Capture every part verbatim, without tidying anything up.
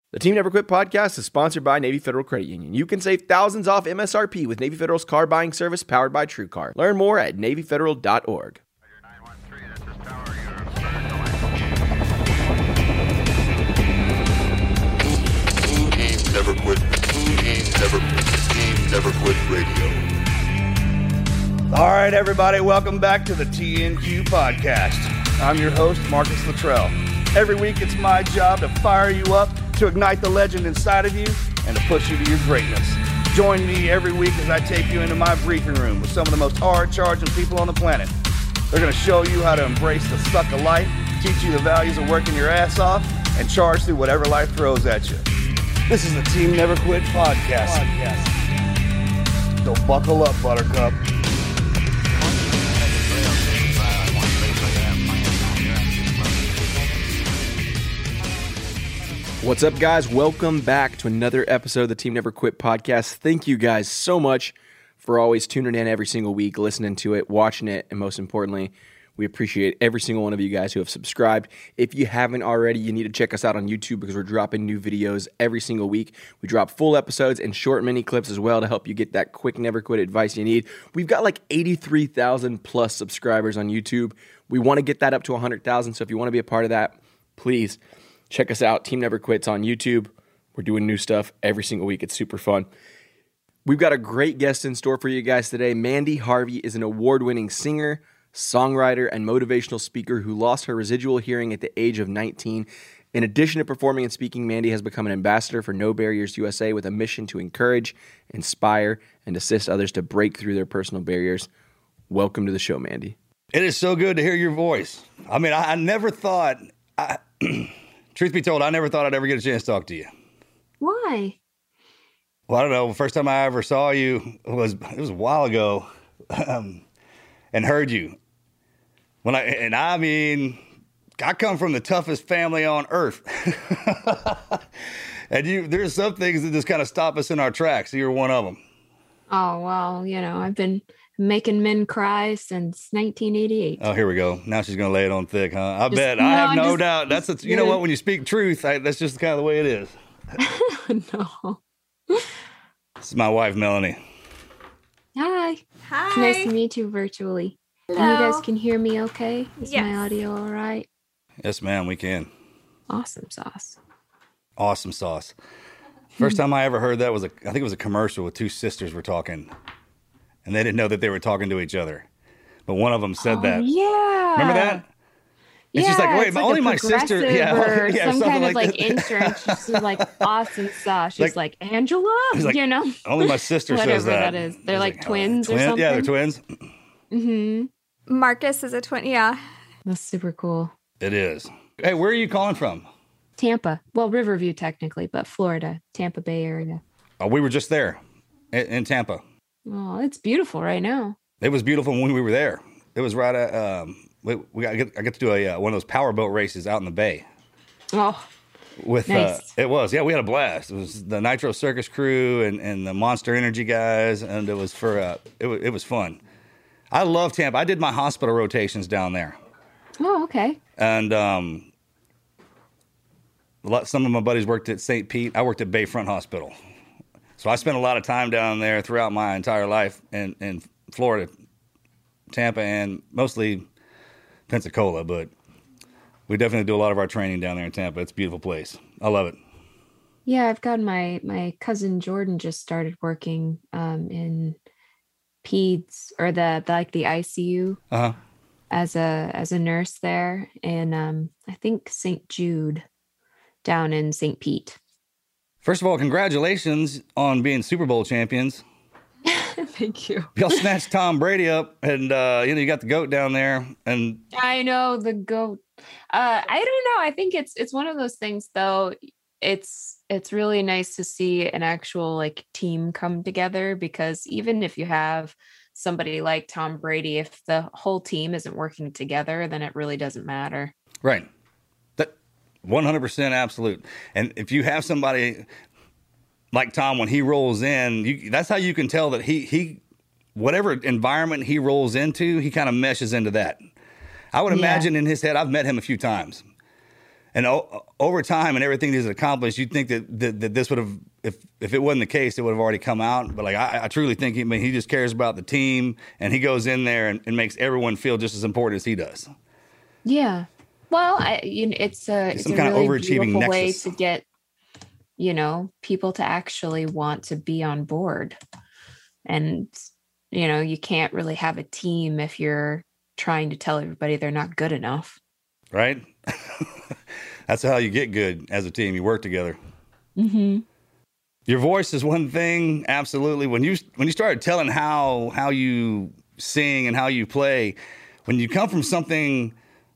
The Team Never Quit podcast is sponsored by Navy Federal Credit Union. You can save thousands off M S R P with Navy Federal's car buying service powered by TrueCar. Learn more at navy federal dot org. Team Never Quit. Team Never Quit. Team Never Quit Radio. All right, everybody, welcome back to the T N Q podcast. I'm your host, Marcus Luttrell. Every week, it's my job to fire you up, to ignite the legend inside of you, and to push you to your greatness. Join me every week as I take you into my briefing room with some of the most hard-charging people on the planet. They're going to show you how to embrace the suck of life, teach you the values of working your ass off, and charge through whatever life throws at you. This is the Team Never Quit podcast. podcast. So buckle up, Buttercup. What's up, guys? Welcome back to another episode of the Team Never Quit podcast. Thank you guys so much for always tuning in every single week, listening to it, watching it, and most importantly, we appreciate every single one of you guys who have subscribed. If you haven't already, you need to check us out on YouTube because we're dropping new videos every single week. We drop full episodes and short mini clips as well to help you get that quick Never Quit advice you need. We've got like eighty-three thousand plus subscribers on YouTube. We want to get that up to one hundred thousand, so if you want to be a part of that, please check us out. Team Never Quit's on YouTube. We're doing new stuff every single week. It's super fun. We've got a great guest in store for you guys today. Mandy Harvey is an award-winning singer, songwriter, and motivational speaker who lost her residual hearing at the age of nineteen. In addition to performing and speaking, Mandy has become an ambassador for No Barriers U S A with a mission to encourage, inspire, and assist others to break through their personal barriers. Welcome to the show, Mandy. It is so good to hear your voice. I mean, I, I never thought... I, truth be told, I never thought I'd ever get a chance to talk to you. Why? Well, I don't know. The first time I ever saw you was it was a while ago, um, and heard you. When I and I mean, I come from the toughest family on earth, and you. There's some things that just kind of stop us in our tracks. You're one of them. Oh well, you know, I've been making men cry since nineteen eighty-eight. Oh, here we go. Now she's gonna lay it on thick, huh? I just, bet. No, I have no just, doubt. That's a, you know what? When you speak truth, I, that's just kind of the way it is. No. This is my wife, Melanie. Hi. Hi. It's nice to meet you virtually. Hello. And you guys can hear me okay? Is Yes. my audio all right? Yes, ma'am. We can. Awesome sauce. Awesome sauce. First time I ever heard that was a, I think it was a commercial with two sisters were talking, and they didn't know that they were talking to each other. But one of them said Oh, that. yeah. Remember that? It's yeah, just like, wait, it's but like only a my sister, yeah, or yeah, some kind of like, that. intern. She's like awesome sauce. She's Like- like, Angela, He's like, you know, only my sister says whatever that. that is. They're He's like oh, twins or twin- something. Yeah, they're twins. Mm-hmm. Marcus is a twin. Yeah. That's super cool. It is. Hey, where are you calling from? Tampa. Well, Riverview technically, but Florida, Tampa Bay area. Oh, we were just there in, in Tampa. Oh, it's beautiful right now. It was beautiful when we were there. It was right at, um, we, we got, I get, I get to do a uh, one of those powerboat races out in the bay. Oh, With nice. uh, it was, yeah, we had a blast. It was the Nitro Circus crew and, and the Monster Energy guys, and it was for uh, it was it was fun. I love Tampa. I did my hospital rotations down there, oh, okay. and um, a lot, some of my buddies worked at Saint Pete. I worked at Bayfront Hospital, so I spent a lot of time down there throughout my entire life in in Florida, Tampa, and mostly Pensacola, but. We definitely do a lot of our training down there in Tampa. It's a beautiful place. I love it. Yeah, I've got my my cousin Jordan just started working um, in peds or the, the like the I C U Uh-huh. as a as a nurse there, and um, I think Saint Jude down in Saint Pete. First of all, congratulations on being Super Bowl champions. Thank you. Y'all snatched Tom Brady up, and uh, you know you got the GOAT down there, and I know the goat. Uh, I don't know. I think it's it's one of those things, though. It's it's really nice to see an actual like team come together, because even if you have somebody like Tom Brady, if the whole team isn't working together, then it really doesn't matter. right, that one hundred percent absolute. And if you have somebody like Tom, when he rolls in, you, that's how you can tell that he he whatever environment he rolls into, he kind of meshes into that. I would Yeah. imagine in his head, I've met him a few times, And o- over time and everything he's accomplished, you'd think that, that, that this would have, if if it wasn't the case, it would have already come out. But like I, I truly think he, I mean, he just cares about the team, and he goes in there and, and makes everyone feel just as important as he does. Yeah. Well, I, you know, it's a, it's some a kind of really overachieving beautiful way nexus. to get, you know, people to actually want to be on board. And, you know, you can't really have a team if you're trying to tell everybody they're not good enough. Right? That's how you get good as a team. You work together. Mm-hmm. Your voice is one thing, absolutely. When you when you started telling how how you sing and how you play, when you come from something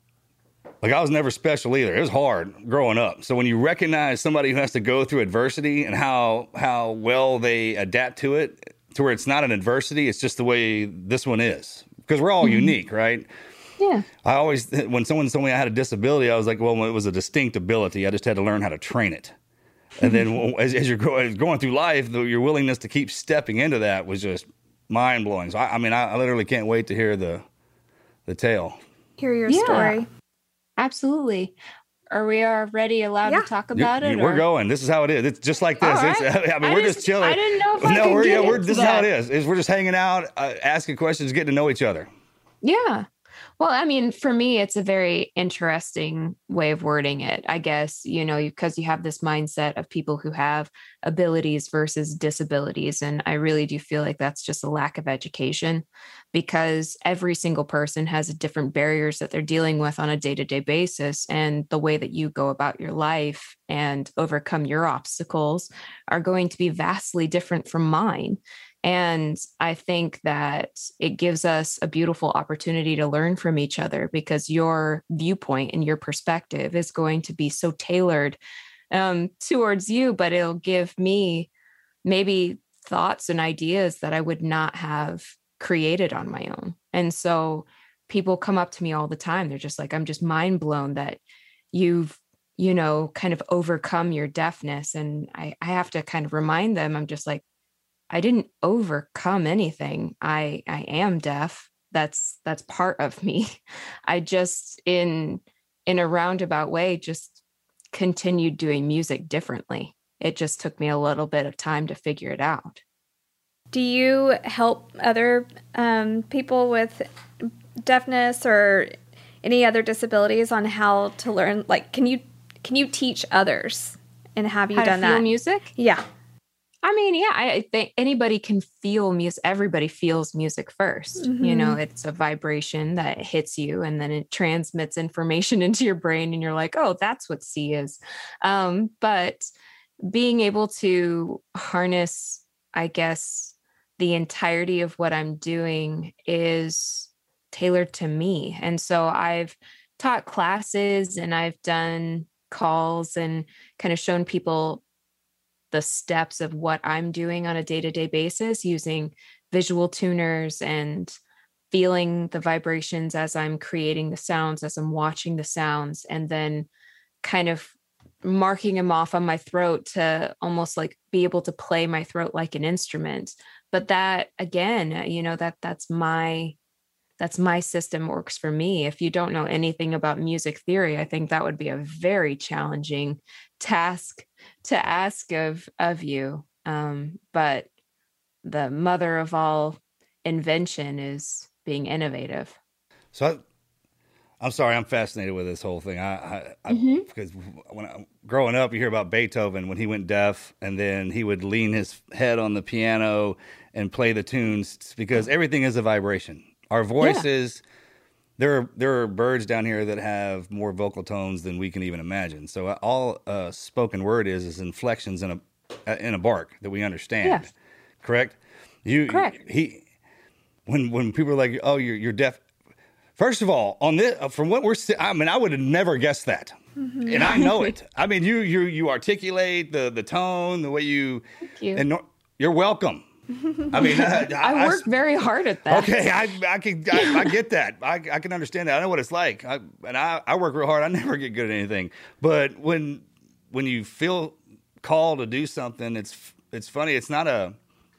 like I was never special either. It was hard growing up. So when you recognize somebody who has to go through adversity and how how well they adapt to it, to where it's not an adversity, it's just the way this one is. Because we're all mm-hmm. unique, right? Yeah. I always, when someone told me I had a disability, I was like, well, it was a distinct ability. I just had to learn how to train it. And then as, as you're going, going through life, the, your willingness to keep stepping into that was just mind blowing. So, I, I mean, I, I literally can't wait to hear the the tale. Hear your yeah, story. Absolutely. Are we already allowed yeah. to talk about you, it? You, we're or? going. This is how it is. It's just like this. Right. It's, I mean, I we're just, just chilling. I didn't know if I no, could we're, get yeah, we're, into this that. is how it is. is. We're just hanging out, uh, asking questions, getting to know each other. Yeah. Well, I mean, for me, it's a very interesting way of wording it, I guess, you know, because you have this mindset of people who have abilities versus disabilities. And I really do feel like that's just a lack of education, because every single person has different barriers that they're dealing with on a day-to-day basis. And the way that you go about your life and overcome your obstacles are going to be vastly different from mine. And I think that it gives us a beautiful opportunity to learn from each other, because your viewpoint and your perspective is going to be so tailored um, towards you, but it'll give me maybe thoughts and ideas that I would not have created on my own. And so people come up to me all the time. They're just like, I'm just mind blown that you've, you know, kind of overcome your deafness. And I, I have to kind of remind them, I'm just like, I didn't overcome anything. I I am deaf. That's that's part of me. I just in in a roundabout way just continued doing music differently. It just took me a little bit of time to figure it out. Do you help other um, people with deafness or any other disabilities on how to learn? Like, can you can you teach others? And have you how done to feel that? Music? Yeah. I mean, yeah, I think anybody can feel music. Everybody feels music first. Mm-hmm. You know, it's a vibration that hits you and then it transmits information into your brain and you're like, oh, that's what C is. Um, but being able to harness, I guess, the entirety of what I'm doing is tailored to me. And so I've taught classes and I've done calls and kind of shown people the steps of what I'm doing on a day-to-day basis using visual tuners and feeling the vibrations as I'm creating the sounds, as I'm watching the sounds, and then kind of marking them off on my throat to almost like be able to play my throat like an instrument. But that, again, you know, that that's my that's my system, works for me. If you don't know anything about music theory, I think that would be a very challenging task to ask of of you. Um, but the mother of all invention is being innovative. So I, I'm sorry, I'm fascinated with this whole thing. I, I, I Mm-hmm. because when I, growing up, you hear about Beethoven when he went deaf, and then he would lean his head on the piano and play the tunes, because everything is a vibration. Our voices, yeah. there are there are birds down here that have more vocal tones than we can even imagine. So all uh, spoken word is is inflections in a in a bark that we understand. Yeah. Correct. You Correct. He when when people are like, "Oh, you're you're deaf." First of all, on this, from what we're, I mean, I would have never guessed that, mm-hmm. and I know it. I mean, you you you articulate the the tone, the way you. Thank you. And no, you're welcome. I mean, I, I, I work I, very hard at that. Okay, I I can I, I get that. I I can understand that. I know what it's like. I, and I, I work real hard. I never get good at anything. But when when you feel called to do something, it's it's funny. It's not a.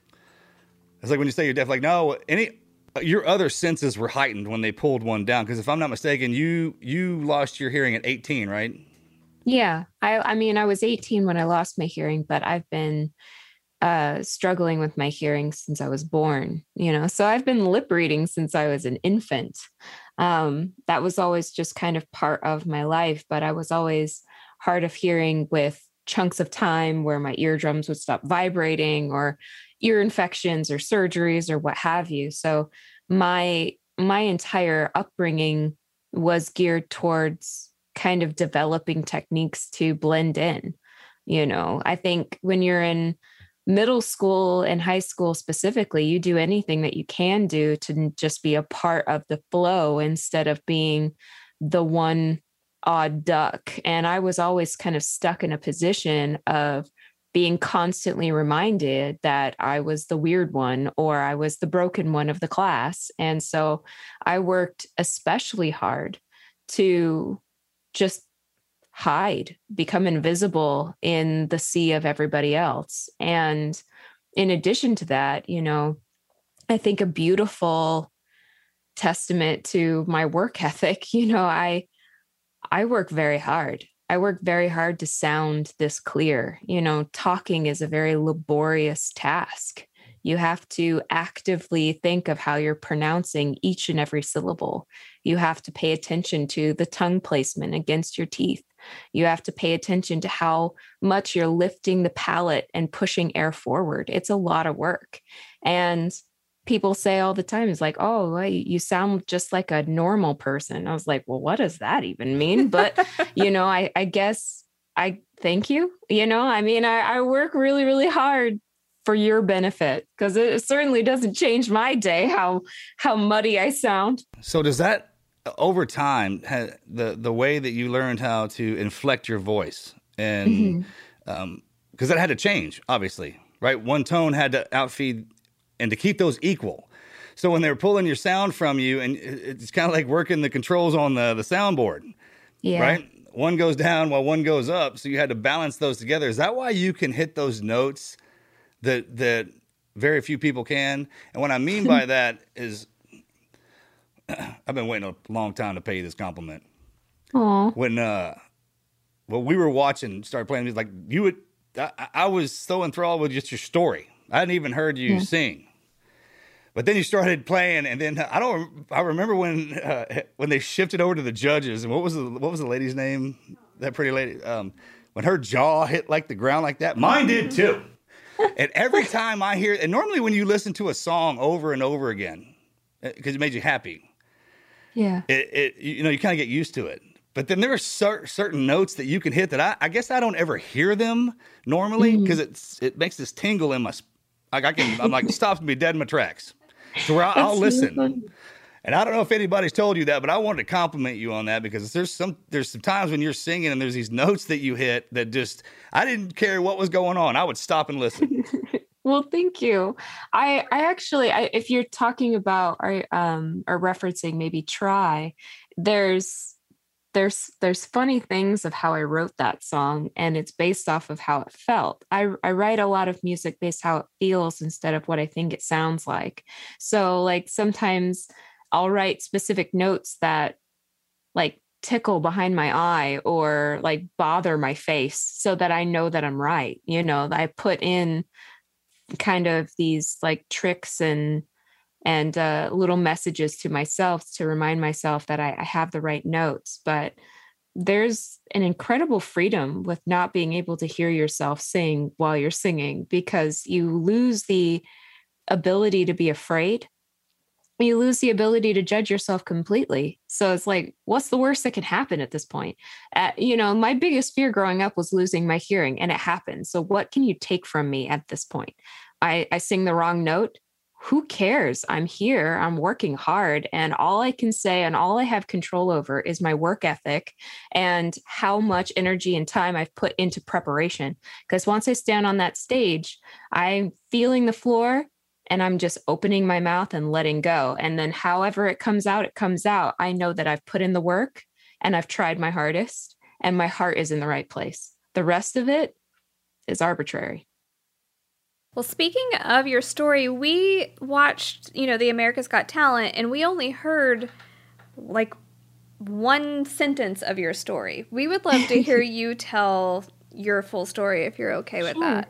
It's like when you say you're deaf. Like no, any your other senses were heightened when they pulled one down. Because if I'm not mistaken, you you lost your hearing at eighteen, right? Yeah. I, I mean, I was eighteen when I lost my hearing, but I've been uh, struggling with my hearing since I was born, you know, so I've been lip reading since I was an infant. Um, that was always just kind of part of my life, but I was always hard of hearing with chunks of time where my eardrums would stop vibrating or ear infections or surgeries or what have you. So my my entire upbringing was geared towards kind of developing techniques to blend in. You know, I think when you're in middle school and high school specifically, you do anything that you can do to just be a part of the flow instead of being the one odd duck. And I was always kind of stuck in a position of being constantly reminded that I was the weird one or I was the broken one of the class. And so I worked especially hard to just hide, become invisible in the sea of everybody else. And in addition to that, you know, I think a beautiful testament to my work ethic, you know, I I work very hard. I work very hard to sound this clear. You know, talking is a very laborious task. You have to actively think of how you're pronouncing each and every syllable. You have to pay attention to the tongue placement against your teeth. You have to pay attention to how much you're lifting the palate and pushing air forward. It's a lot of work. And people say all the time, it's like, oh, well, you sound just like a normal person. I was like, well, what does that even mean? But, you know, I, I guess I thank you. You know, I mean, I, I work really, really hard for your benefit because it certainly doesn't change my day, how, how muddy I sound. So does that over time, the, the way that you learned how to inflect your voice and, mm-hmm. um, cause that had to change, obviously, right? One tone had to outfeed and to keep those equal. So when they're pulling your sound from you, and it's kind of like working the controls on the, the soundboard, yeah. right? One goes down while one goes up. So you had to balance those together. Is that why you can hit those notes that, that very few people can? And what I mean by that is I've been waiting a long time to pay you this compliment. Aww. When, uh, well, we were watching, started playing music, like you would, I, I was so enthralled with just your story. I hadn't even heard you yeah. sing, but then you started playing, and then I don't. I remember when uh, when they shifted over to the judges, and what was the what was the lady's name? That pretty lady. Um, when her jaw hit like the ground like that, mine did too. And every time I hear, and normally when you listen to a song over and over again, because it made you happy, yeah, it, it you know you kind of get used to it. But then there are cer- certain notes that you can hit that I, I guess I don't ever hear them normally because mm. it's it makes this tingle in my. Like I can, I'm like stops me dead in my tracks. So where I'll, I'll listen, really and I don't know if anybody's told you that, but I wanted to compliment you on that because there's some there's some times when you're singing and there's these notes that you hit that just I didn't care what was going on. I would stop and listen. Well, thank you. I I actually, I, if you're talking about or um or referencing maybe Try, there's. There's there's funny things of how I wrote that song, and it's based off of how it felt. I, I write a lot of music based how it feels instead of what I think it sounds like. So like sometimes I'll write specific notes that like tickle behind my eye or like bother my face so that I know that I'm right. You know, I put in kind of these like tricks and and uh, little messages to myself to remind myself that I, I have the right notes. But there's an incredible freedom with not being able to hear yourself sing while you're singing because you lose the ability to be afraid. You lose the ability to judge yourself completely. So it's like, what's the worst that can happen at this point? Uh, you know, my biggest fear growing up was losing my hearing, and it happened. So what can you take from me at this point? I, I sing the wrong note. Who cares? I'm here. I'm working hard. And all I can say and all I have control over is my work ethic and how much energy and time I've put into preparation. Because once I stand on that stage, I'm feeling the floor and I'm just opening my mouth and letting go. And then however it comes out, it comes out. I know that I've put in the work and I've tried my hardest and my heart is in the right place. The rest of it is arbitrary. Well, speaking of your story, we watched, you know, the America's Got Talent, and we only heard like one sentence of your story. We would love to hear you tell your full story if you're okay with Sure. that.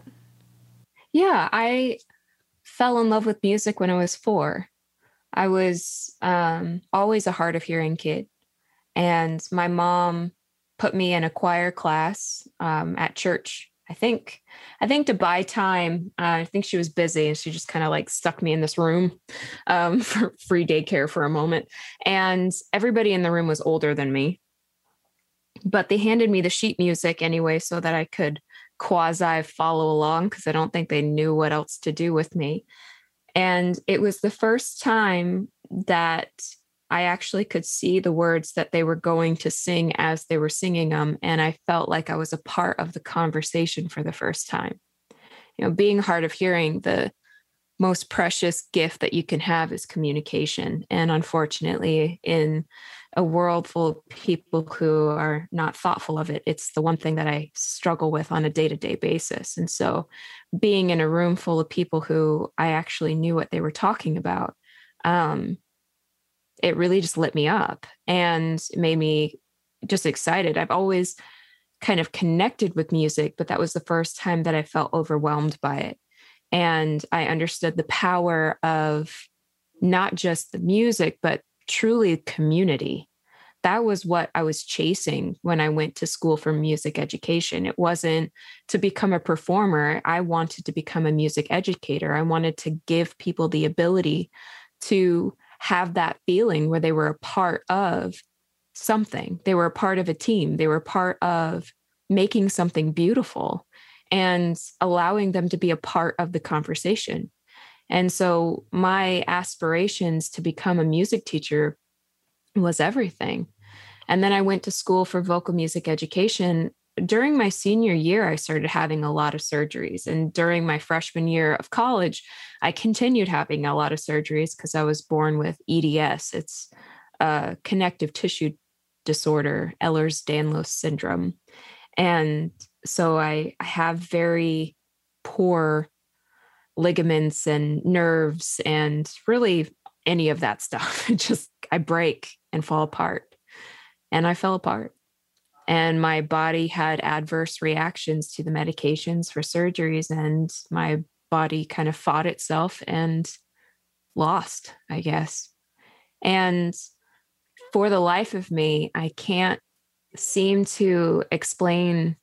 Yeah, I fell in love with music when I was four. I was um, always a hard of hearing kid. And my mom put me in a choir class um, at church. I think, I think to buy time, uh, I think she was busy and she just kind of like stuck me in this room um, for free daycare for a moment. And everybody in the room was older than me, but they handed me the sheet music anyway, so that I could quasi follow along, because I don't think they knew what else to do with me. And it was the first time that I actually could see the words that they were going to sing as they were singing them. And I felt like I was a part of the conversation for the first time. You know, being hard of hearing, the most precious gift that you can have is communication. And unfortunately, in a world full of people who are not thoughtful of it, it's the one thing that I struggle with on a day-to-day basis. And so being in a room full of people who I actually knew what they were talking about, um, it really just lit me up and made me just excited. I've always kind of connected with music, but that was the first time that I felt overwhelmed by it. And I understood the power of not just the music, but truly community. That was what I was chasing when I went to school for music education. It wasn't to become a performer. I wanted to become a music educator. I wanted to give people the ability to have that feeling where they were a part of something. They were a part of a team. They were part of making something beautiful and allowing them to be a part of the conversation. And so my aspirations to become a music teacher was everything. And then I went to school for vocal music education. During my senior year, I started having a lot of surgeries. And during my freshman year of college, I continued having a lot of surgeries because I was born with E D S. It's a connective tissue disorder, Ehlers-Danlos syndrome. And so I, I have very poor ligaments and nerves and really any of that stuff. It just, I break and fall apart. And I fell apart. And my body had adverse reactions to the medications for surgeries, and my body kind of fought itself and lost, I guess. And for the life of me, I can't seem to explain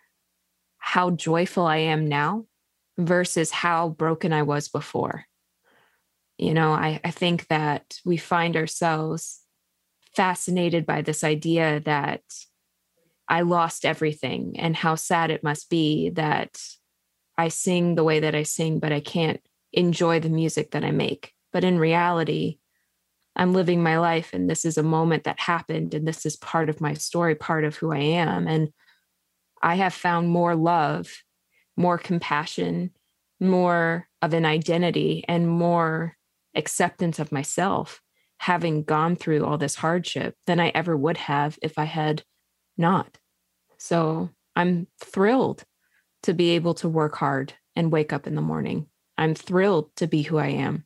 how joyful I am now versus how broken I was before. You know, I, I think that we find ourselves fascinated by this idea that I lost everything and how sad it must be that I sing the way that I sing, but I can't enjoy the music that I make. But in reality, I'm living my life, and this is a moment that happened, and this is part of my story, part of who I am. And I have found more love, more compassion, more of an identity, and more acceptance of myself, having gone through all this hardship than I ever would have if I had not. So I'm thrilled to be able to work hard and wake up in the morning. I'm thrilled to be who I am.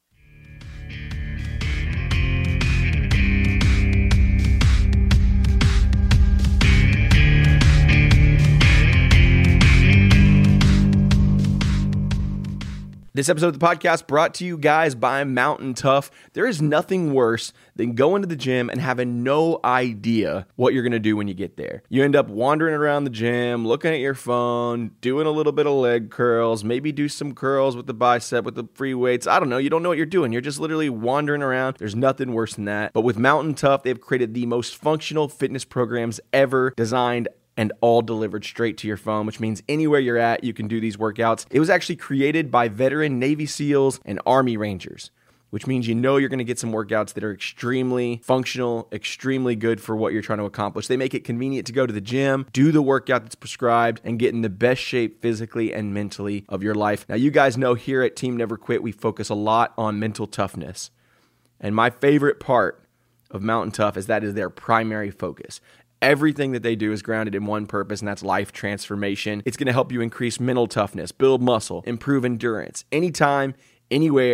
This episode of the podcast brought to you guys by Mountain Tough. There is nothing worse than going to the gym and having no idea what you're going to do when you get there. You end up wandering around the gym, looking at your phone, doing a little bit of leg curls, maybe do some curls with the bicep, with the free weights. I don't know. You don't know what you're doing. You're just literally wandering around. There's nothing worse than that. But with Mountain Tough, they've created the most functional fitness programs ever designed and all delivered straight to your phone, which means anywhere you're at, you can do these workouts. It was actually created by veteran Navy SEALs and Army Rangers, which means you know you're going to get some workouts that are extremely functional, extremely good for what you're trying to accomplish. They make it convenient to go to the gym, do the workout that's prescribed, and get in the best shape physically and mentally of your life. Now, you guys know here at Team Never Quit, we focus a lot on mental toughness. And my favorite part of Mountain Tough is that is their primary focus. Everything that they do is grounded in one purpose, and that's life transformation. It's going to help you increase mental toughness, build muscle, improve endurance, anytime, anywhere,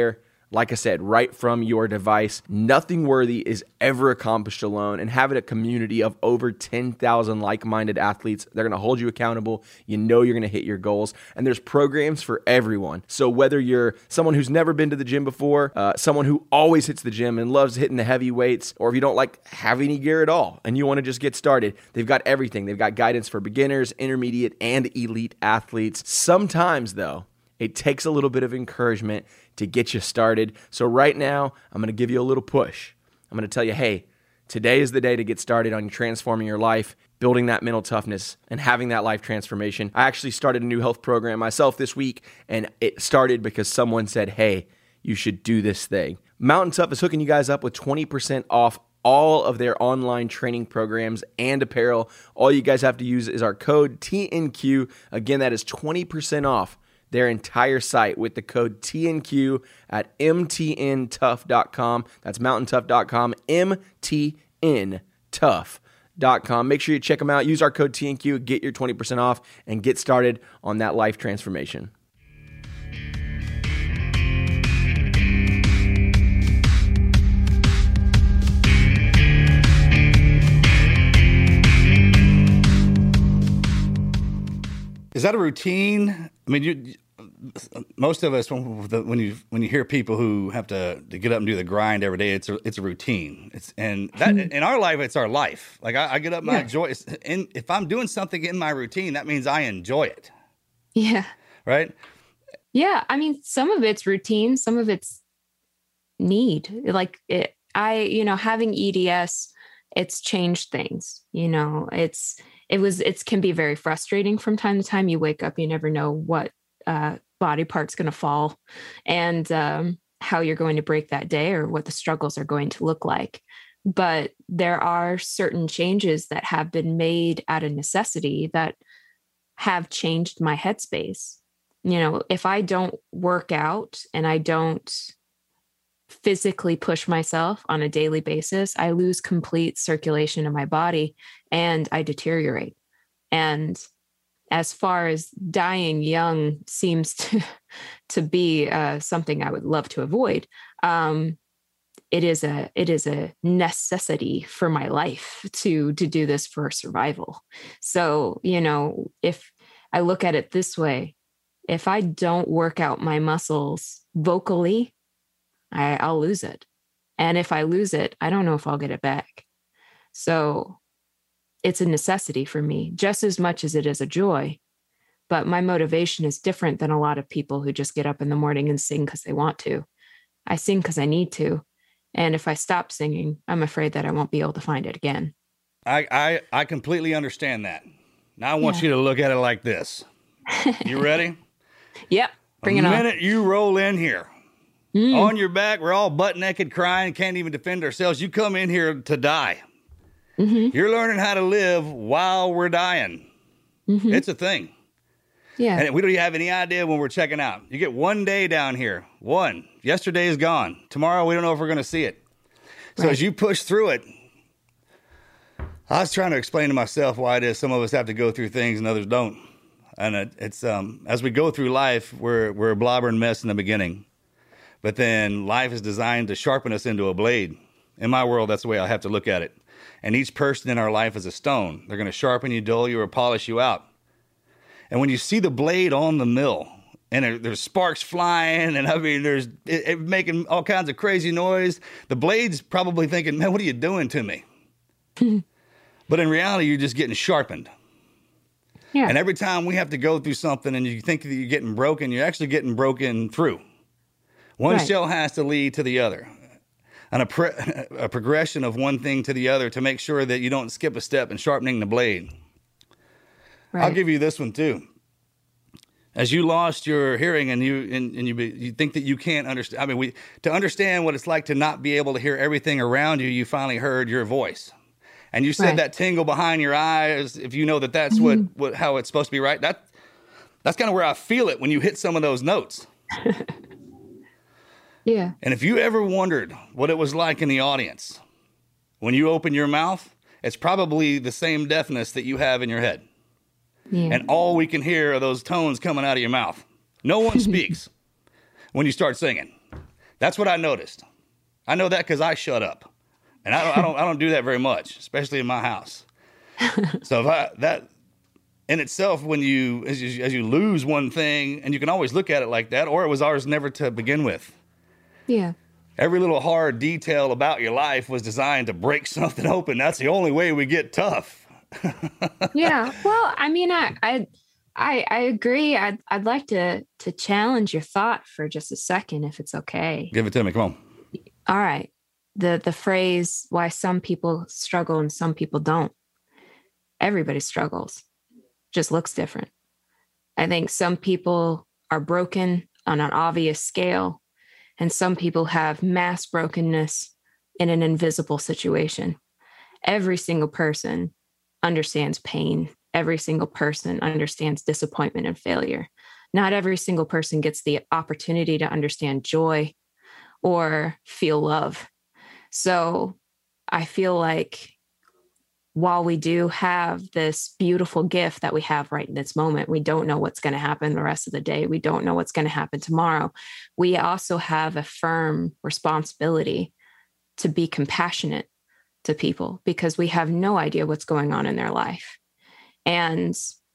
like I said, right from your device. Nothing worthy is ever accomplished alone, and having a community of over ten thousand like-minded athletes, they're going to hold you accountable. You know you're going to hit your goals, and there's programs for everyone. So whether you're someone who's never been to the gym before, uh, someone who always hits the gym and loves hitting the heavy weights, or if you don't like having any gear at all and you want to just get started, they've got everything. They've got guidance for beginners, intermediate, and elite athletes. Sometimes, though, it takes a little bit of encouragement to get you started. So right now, I'm going to give you a little push. I'm going to tell you, hey, today is the day to get started on transforming your life, building that mental toughness, and having that life transformation. I actually started a new health program myself this week, and it started because someone said, hey, you should do this thing. Mountain Tough is hooking you guys up with twenty percent off all of their online training programs and apparel. All you guys have to use is our code T N Q. Again, that is twenty percent off their entire site with the code T N Q at M T N tough dot com. That's mountain tough dot com, M T N tough dot com. Make sure you check them out. Use our code T N Q, get your twenty percent off, and get started on that life transformation. Is that a routine? I mean, you, most of us, when, when you when you hear people who have to, to get up and do the grind every day, it's a it's a routine. It's and that in our life, it's our life. Like I, I get up and I enjoy it. And if I'm doing something in my routine, that means I enjoy it. Yeah. Right. Yeah. I mean, some of it's routine, some of it's need. Like it, I, you know, having E D S, it's changed things. You know, it's. It was, it can be very frustrating from time to time. You wake up, you never know what uh, body part's going to fall and um, how you're going to break that day or what the struggles are going to look like. But there are certain changes that have been made out of necessity that have changed my headspace. You know, if I don't work out and I don't physically push myself on a daily basis, I lose complete circulation in my body and I deteriorate. And as far as dying young seems to, to be uh, something I would love to avoid, um, it is a it is a necessity for my life to to do this for survival. So, you know, if I look at it this way, if I don't work out my muscles vocally, I, I'll lose it. And if I lose it, I don't know if I'll get it back. So it's a necessity for me, just as much as it is a joy. But my motivation is different than a lot of people who just get up in the morning and sing because they want to. I sing because I need to. And if I stop singing, I'm afraid that I won't be able to find it again. I I, I completely understand that. Now I want yeah. you to look at it like this. You ready? Yep. Bring it on. The minute you roll in here, Mm. on your back, we're all butt naked, crying, can't even defend ourselves. You come in here to die. Mm-hmm. You're learning how to live while we're dying. Mm-hmm. It's a thing. Yeah. And we don't have any idea when we're checking out. You get one day down here. One. Yesterday is gone. Tomorrow, we don't know if we're going to see it. So right. as you push through it, I was trying to explain to myself why it is some of us have to go through things and others don't. And it, it's um, as we go through life, we're we're a blobbering mess in the beginning. But then life is designed to sharpen us into a blade. In my world, that's the way I have to look at it. And each person in our life is a stone. They're going to sharpen you, dull you, or polish you out. And when you see the blade on the mill, and there, there's sparks flying, and I mean, there's it, it making all kinds of crazy noise, the blade's probably thinking, man, what are you doing to me? But in reality, you're just getting sharpened. Yeah. And every time we have to go through something and you think that you're getting broken, you're actually getting broken through. One right. shell has to lead to the other, and a, pre- a progression of one thing to the other to make sure that you don't skip a step in sharpening the blade. Right. I'll give you this one too. As you lost your hearing and you and, and you you think that you can't understand. I mean, we to understand what it's like to not be able to hear everything around you. You finally heard your voice, and you said right. that tingle behind your eyes. If you know that that's mm-hmm. what, what how it's supposed to be, right? That that's kind of where I feel it when you hit some of those notes. Yeah. And if you ever wondered what it was like in the audience, when you open your mouth, it's probably the same deafness that you have in your head. Yeah. And all we can hear are those tones coming out of your mouth. No one speaks when you start singing. That's what I noticed. I know that because I shut up, and I don't, I don't, I don't do that very much, especially in my house. So if I, that in itself, when you as, you as you lose one thing, and you can always look at it like that, or it was ours never to begin with. Yeah. Every little hard detail about your life was designed to break something open. That's the only way we get tough. Yeah. Well, I mean, I, I, I, I agree. I'd, I'd like to, to challenge your thought for just a second, if it's okay. Give it to me. Come on. All right. The, the phrase, why some people struggle and some people don't. Everybody struggles, just looks different. I think some people are broken on an obvious scale, and some people have mass brokenness in an invisible situation. Every single person understands pain. Every single person understands disappointment and failure. Not every single person gets the opportunity to understand joy or feel love. So I feel like while we do have this beautiful gift that we have right in this moment, we don't know what's going to happen the rest of the day. We don't know what's going to happen tomorrow. We also have a firm responsibility to be compassionate to people because we have no idea what's going on in their life. And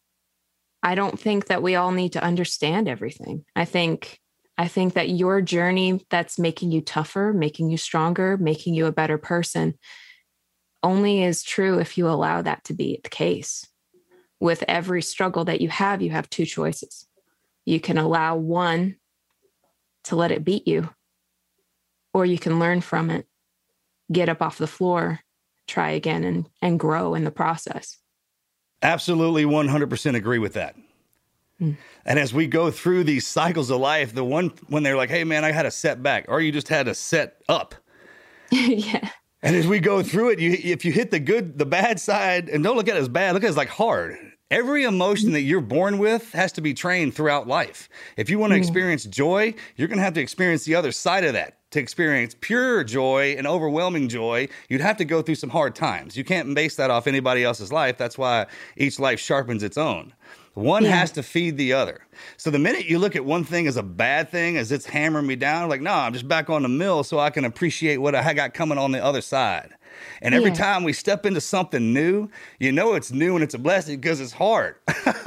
I don't think that we all need to understand everything. I think I think that your journey that's making you tougher, making you stronger, making you a better person only is true if you allow that to be the case. With every struggle that you have, you have two choices. You can allow one to let it beat you, or you can learn from it, get up off the floor, try again, and, and grow in the process. Absolutely one hundred percent agree with that. Mm. And as we go through these cycles of life, the one when they're like, hey, man, I had a setback, or you just had a set up. Yeah. And as we go through it, you if you hit the good, the bad side, and don't look at it as bad, look at it as like hard. Every emotion that you're born with has to be trained throughout life. If you want to experience joy, you're going to have to experience the other side of that. To experience pure joy and overwhelming joy, you'd have to go through some hard times. You can't base that off anybody else's life. That's why each life sharpens its own. One yeah. has to feed the other. So the minute you look at one thing as a bad thing, as it's hammering me down, like, no, I'm just back on the mill so I can appreciate what I got coming on the other side. And every yeah. time we step into something new, you know it's new and it's a blessing because it's hard.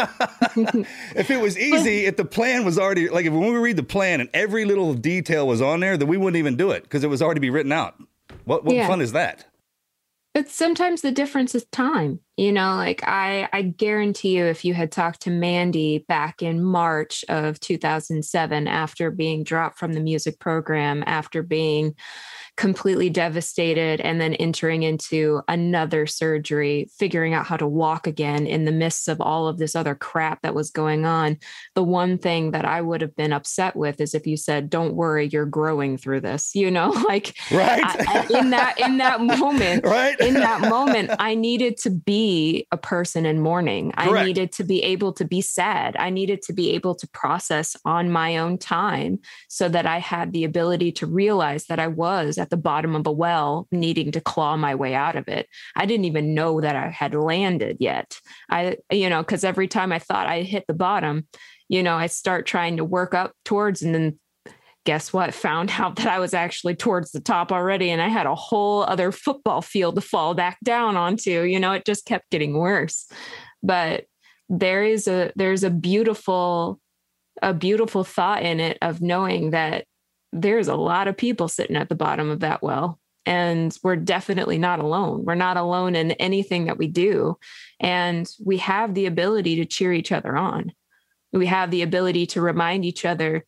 If it was easy, if the plan was already, like if when we read the plan and every little detail was on there, then we wouldn't even do it because it was already be written out. What, what yeah. fun is that? But sometimes the difference is time. You know, like I, I guarantee you, if you had talked to Mandy back in March of two thousand seven, after being dropped from the music program, after being completely devastated and then entering into another surgery, figuring out how to walk again in the midst of all of this other crap that was going on. The one thing that I would have been upset with is if you said, don't worry, you're growing through this, you know, like right. I, I, in that, in that moment, right. in that moment, I needed to be a person in mourning. Correct. I needed to be able to be sad. I needed to be able to process on my own time so that I had the ability to realize that I was at the bottom of a well, needing to claw my way out of it. I didn't even know that I had landed yet. I, you know, because every time I thought I hit the bottom, you know, I start trying to work up towards, and then guess what? Found out that I was actually towards the top already, and I had a whole other football field to fall back down onto. You know, it just kept getting worse. But there is a there's a beautiful, a beautiful thought in it of knowing that there's a lot of people sitting at the bottom of that well, and we're definitely not alone. We're not alone in anything that we do. And we have the ability to cheer each other on. We have the ability to remind each other,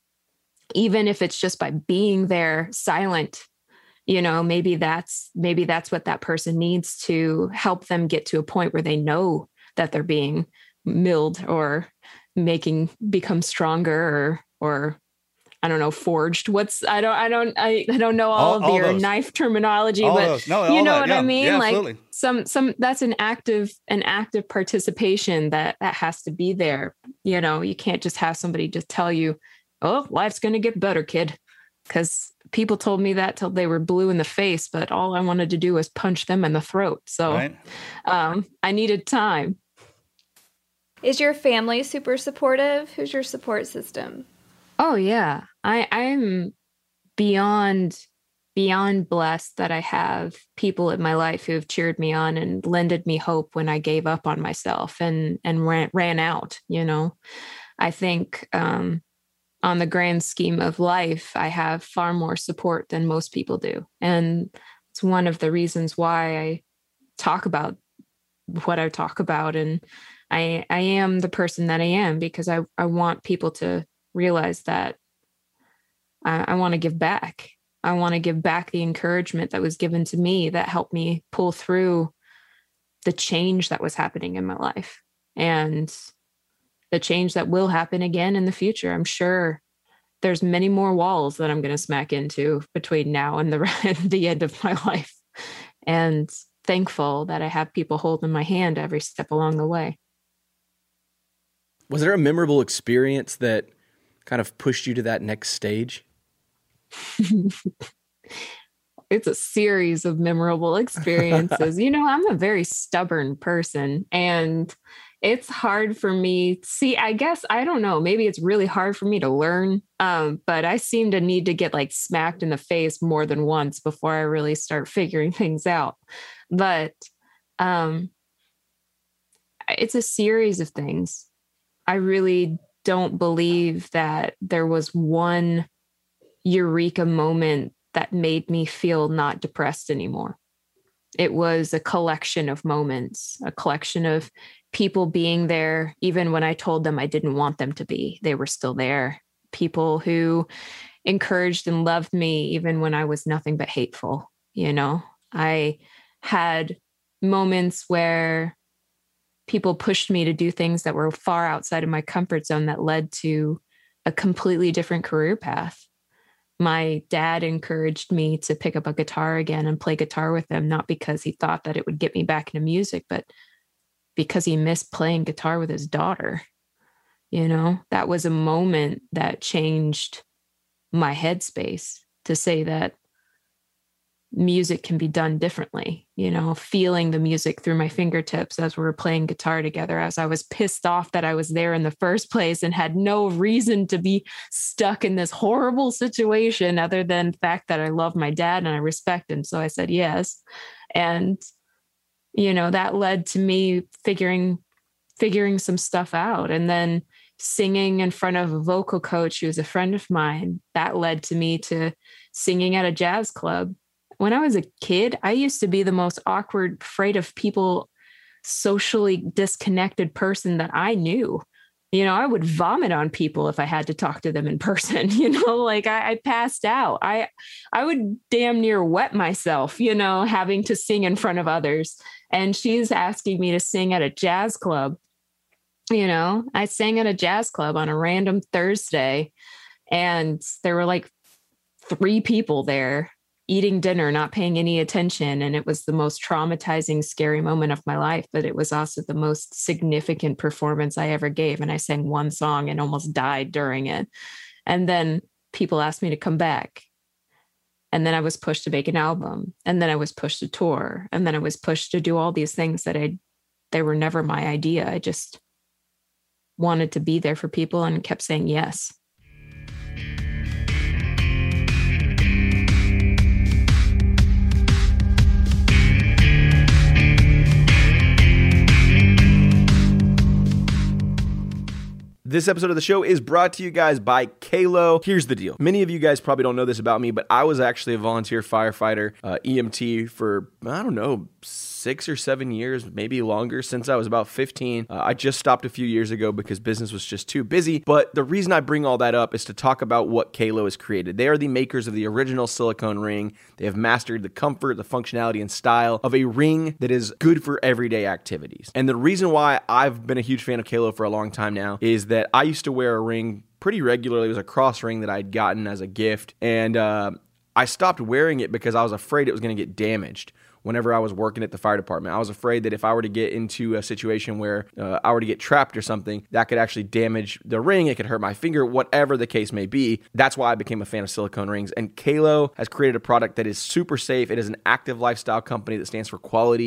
even if it's just by being there silent, you know, maybe that's, maybe that's what that person needs to help them get to a point where they know that they're being milled or making become stronger or, or, I don't know, forged. What's I don't I don't I, I don't know all, all of your all knife terminology, all but no, you know that, what yeah. I mean? Yeah, like absolutely. some some that's an active an active participation that that has to be there. You know, you can't just have somebody just tell you, "Oh, life's going to get better, kid." Because people told me that till they were blue in the face, but all I wanted to do was punch them in the throat. So right. um, I needed time. Is your family super supportive? Who's your support system? Oh, yeah. I, I'm beyond beyond blessed that I have people in my life who have cheered me on and lended me hope when I gave up on myself and and ran, ran out. You know, I think um, on the grand scheme of life, I have far more support than most people do, and it's one of the reasons why I talk about what I talk about, and I I am the person that I am because I I want people to realize that I, I want to give back. I want to give back the encouragement that was given to me that helped me pull through the change that was happening in my life and the change that will happen again in the future. I'm sure there's many more walls that I'm going to smack into between now and the, the end of my life. And thankful that I have people holding my hand every step along the way. Was there a memorable experience that kind of pushed you to that next stage? It's a series of memorable experiences. You know, I'm a very stubborn person, and it's hard for me. See, I guess, I don't know, maybe it's really hard for me to learn. Um, but I seem to need to get like smacked in the face more than once before I really start figuring things out. But um, it's a series of things. I really don't believe that there was one eureka moment that made me feel not depressed anymore. It was a collection of moments, a collection of people being there, even when I told them I didn't want them to be. They were still there. People who encouraged and loved me, even when I was nothing but hateful. You know, I had moments where people pushed me to do things that were far outside of my comfort zone that led to a completely different career path. My dad encouraged me to pick up a guitar again and play guitar with him, not because he thought that it would get me back into music, but because he missed playing guitar with his daughter. You know, that was a moment that changed my headspace to say that music can be done differently, you know, feeling the music through my fingertips as we were playing guitar together, as I was pissed off that I was there in the first place and had no reason to be stuck in this horrible situation other than the fact that I love my dad and I respect him. So I said yes. And, you know, that led to me figuring, figuring some stuff out. And then singing in front of a vocal coach who was a friend of mine, that led to me to singing at a jazz club. When I was a kid, I used to be the most awkward, afraid of people, socially disconnected person that I knew. You know, I would vomit on people if I had to talk to them in person. You know, like I, I passed out. I, I would damn near wet myself, you know, having to sing in front of others. And she's asking me to sing at a jazz club. You know, I sang at a jazz club on a random Thursday, and there were like three people there eating dinner, not paying any attention. And it was the most traumatizing, scary moment of my life, but it was also the most significant performance I ever gave. And I sang one song and almost died during it. And then people asked me to come back. And then I was pushed to make an album. And then I was pushed to tour. And then I was pushed to do all these things that I, they were never my idea. I just wanted to be there for people and kept saying yes. This episode of the show is brought to you guys by Kalo. Here's the deal. Many of you guys probably don't know this about me, but I was actually a volunteer firefighter, uh, E M T for, I don't know, six or seven years, maybe longer, since I was about fifteen. Uh, I just stopped a few years ago because business was just too busy. But the reason I bring all that up is to talk about what Kalo has created. They are the makers of the original silicone ring. They have mastered the comfort, the functionality, and style of a ring that is good for everyday activities. And the reason why I've been a huge fan of Kalo for a long time now is that I used to wear a ring pretty regularly. It was a cross ring that I'd gotten as a gift. And uh, I stopped wearing it because I was afraid it was going to get damaged. Whenever I was working at the fire department, I was afraid that if I were to get into a situation where uh, I were to get trapped or something, that could actually damage the ring. It could hurt my finger, whatever the case may be. That's why I became a fan of silicone rings. And Kalo has created a product that is super safe. It is an active lifestyle company that stands for quality,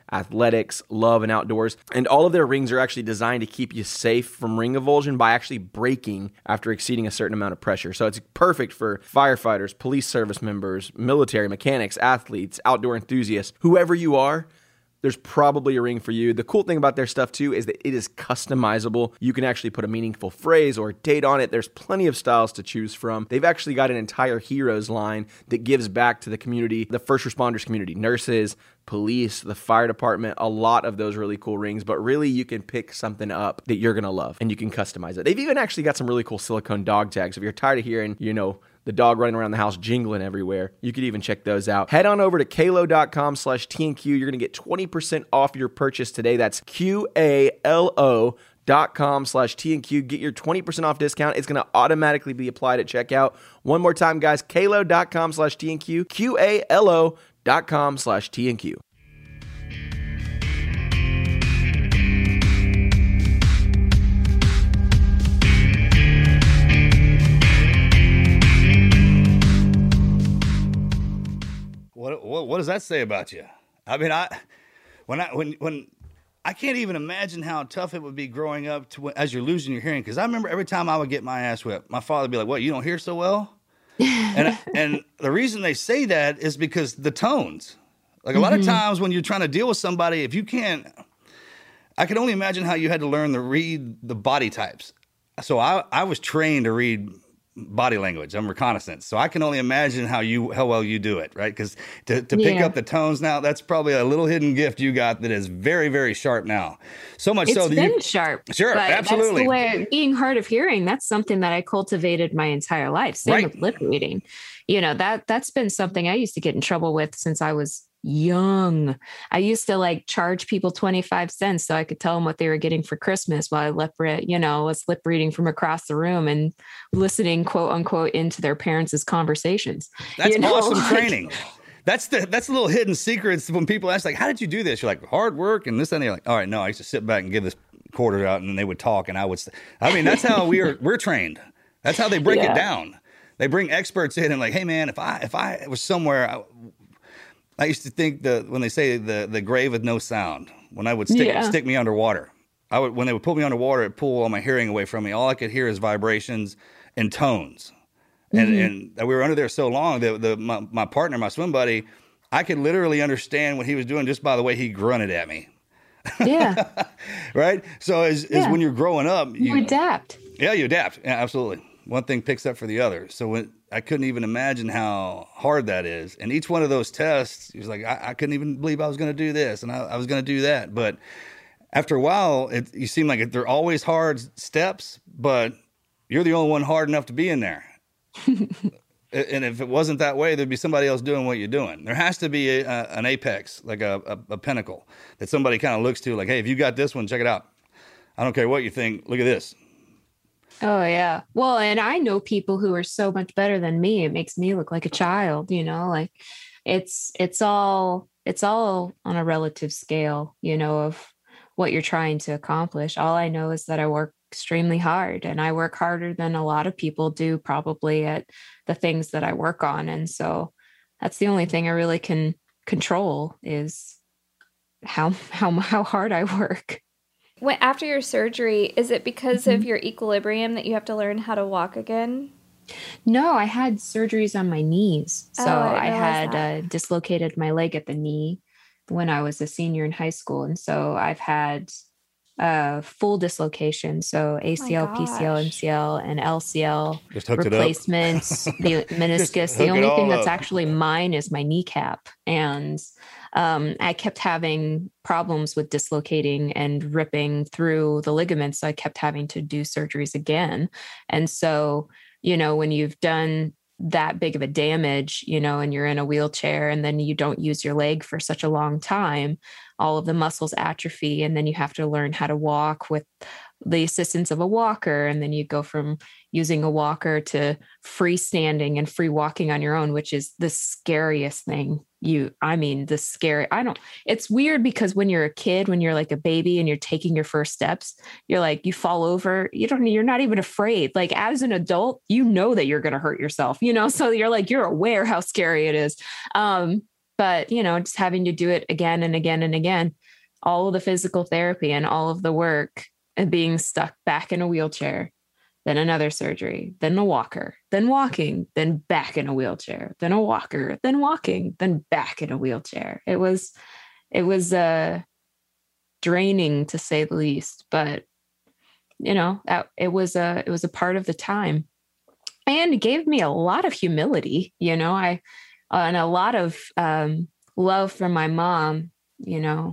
athletics, love, and outdoors. And all of their rings are actually designed to keep you safe from ring avulsion by actually breaking after exceeding a certain amount of pressure. So it's perfect for firefighters, police service members, military, mechanics, athletes, outdoor enthusiasts, whoever you are. There's probably a ring for you. The cool thing about their stuff too is that it is customizable. You can actually put a meaningful phrase or date on it. There's plenty of styles to choose from. They've actually got an entire heroes line that gives back to the community, the first responders community, nurses, police, the fire department, a lot of those really cool rings. But really, you can pick something up that you're going to love and you can customize it. They've even actually got some really cool silicone dog tags. If you're tired of hearing, you know, the dog running around the house jingling everywhere, you could even check those out. Head on over to Qalo.com slash TNQ. You're going to get twenty percent off your purchase today. That's Q-A-L-O dot com slash TNQ. Get your twenty percent off discount. It's going to automatically be applied at checkout. One more time, guys, Qalo.com slash TNQ. Q-A-L-O dot com slash TNQ. What, what what does that say about you? I mean, I when I when when I can't even imagine how tough it would be growing up to as you're losing your hearing. Because I remember every time I would get my ass whipped, my father would be like, "What? You don't hear so well?" and and the reason they say that is because the tones. Like a mm-hmm. lot of times when you're trying to deal with somebody, if you can't, I can only imagine how you had to learn to read the body types. So I I was trained to read body language. I'm reconnaissance. So I can only imagine how you, how well you do it, right? Because to, to pick Yeah. up the tones now, that's probably a little hidden gift you got that is very, very sharp now. So much It's so that been you, sharp. Sure, but absolutely. That's the way, being hard of hearing, that's something that I cultivated my entire life. Same Right. with lip reading. You know, that that's been something I used to get in trouble with since I was young. I used to like charge people twenty-five cents so I could tell them what they were getting for Christmas while I lip read, you know, was lip reading from across the room and listening, quote unquote, into their parents' conversations. That's you know? awesome Like, training. That's the that's the little hidden secrets when people ask, like, how did you do this? You're like, hard work and this and that. You're like, all right, no, I used to sit back and give this quarter out and then they would talk and I would, st- I mean, that's how we are, we're trained. That's how they break Yeah. it down. They bring experts in and like, hey man, if I, if I was somewhere, I, I used to think that when they say the, the grave with no sound, when I would stick, Yeah. stick me underwater, I would, when they would pull me underwater, it pull all my hearing away from me. All I could hear is vibrations and tones. And, Mm-hmm. and we were under there so long that the, my, my partner, my swim buddy, I could literally understand what he was doing just by the way he grunted at me. yeah, Right. So as, as Yeah. when you're growing up, you adapt. yeah, you adapt. Yeah, absolutely. One thing picks up for the other. So when I couldn't even imagine how hard that is. And each one of those tests, he was like, I, I couldn't even believe I was going to do this and I, I was going to do that. But after a while, it, you seem like they're always hard steps, but you're the only one hard enough to be in there. And if it wasn't that way, there'd be somebody else doing what you're doing. There has to be a, a, an apex, like a, a, a pinnacle that somebody kind of looks to, like, hey, if you got this one, check it out. I don't care what you think. Look at this. Oh yeah. Well, and I know people who are so much better than me. It makes me look like a child, you know, like it's, it's all, it's all on a relative scale, you know, of what you're trying to accomplish. All I know is that I work extremely hard and I work harder than a lot of people do probably at the things that I work on. And so that's the only thing I really can control is how, how, how hard I work. When, after your surgery, is it because Mm-hmm. of your equilibrium that you have to learn how to walk again? No, I had surgeries on my knees. So Oh, I I, didn't had realize uh, dislocated my leg at the knee when I was a senior in high school. And so I've had uh, full dislocation. So A C L, P C L, gosh. M C L, and L C L Just hooked it up. replacements, the meniscus. The hook it only thing all that's up. actually mine is my kneecap. And um, I kept having problems with dislocating and ripping through the ligaments. So I kept having to do surgeries again. And so, you know, when you've done that big of a damage, you know, and you're in a wheelchair and then you don't use your leg for such a long time, all of the muscles atrophy. And then you have to learn how to walk with the assistance of a walker. And then you go from using a walker to freestanding and free walking on your own, which is the scariest thing. You, I mean, the scary, I don't, it's weird because when you're a kid, when you're like a baby and you're taking your first steps, you're like, you fall over, you don't, you're not even afraid. Like as an adult, you know that you're going to hurt yourself, you know? So you're like, you're aware how scary it is. Um, but, you know, just having to do it again and again and again, all of the physical therapy and all of the work and being stuck back in a wheelchair, then another surgery, then a walker, then walking, then back in a wheelchair, then a walker, then walking, then back in a wheelchair. It was, it was uh, draining to say the least, but you know, that it was a, it was a part of the time, and it gave me a lot of humility, you know, I, uh, and a lot of um, love from my mom, you know,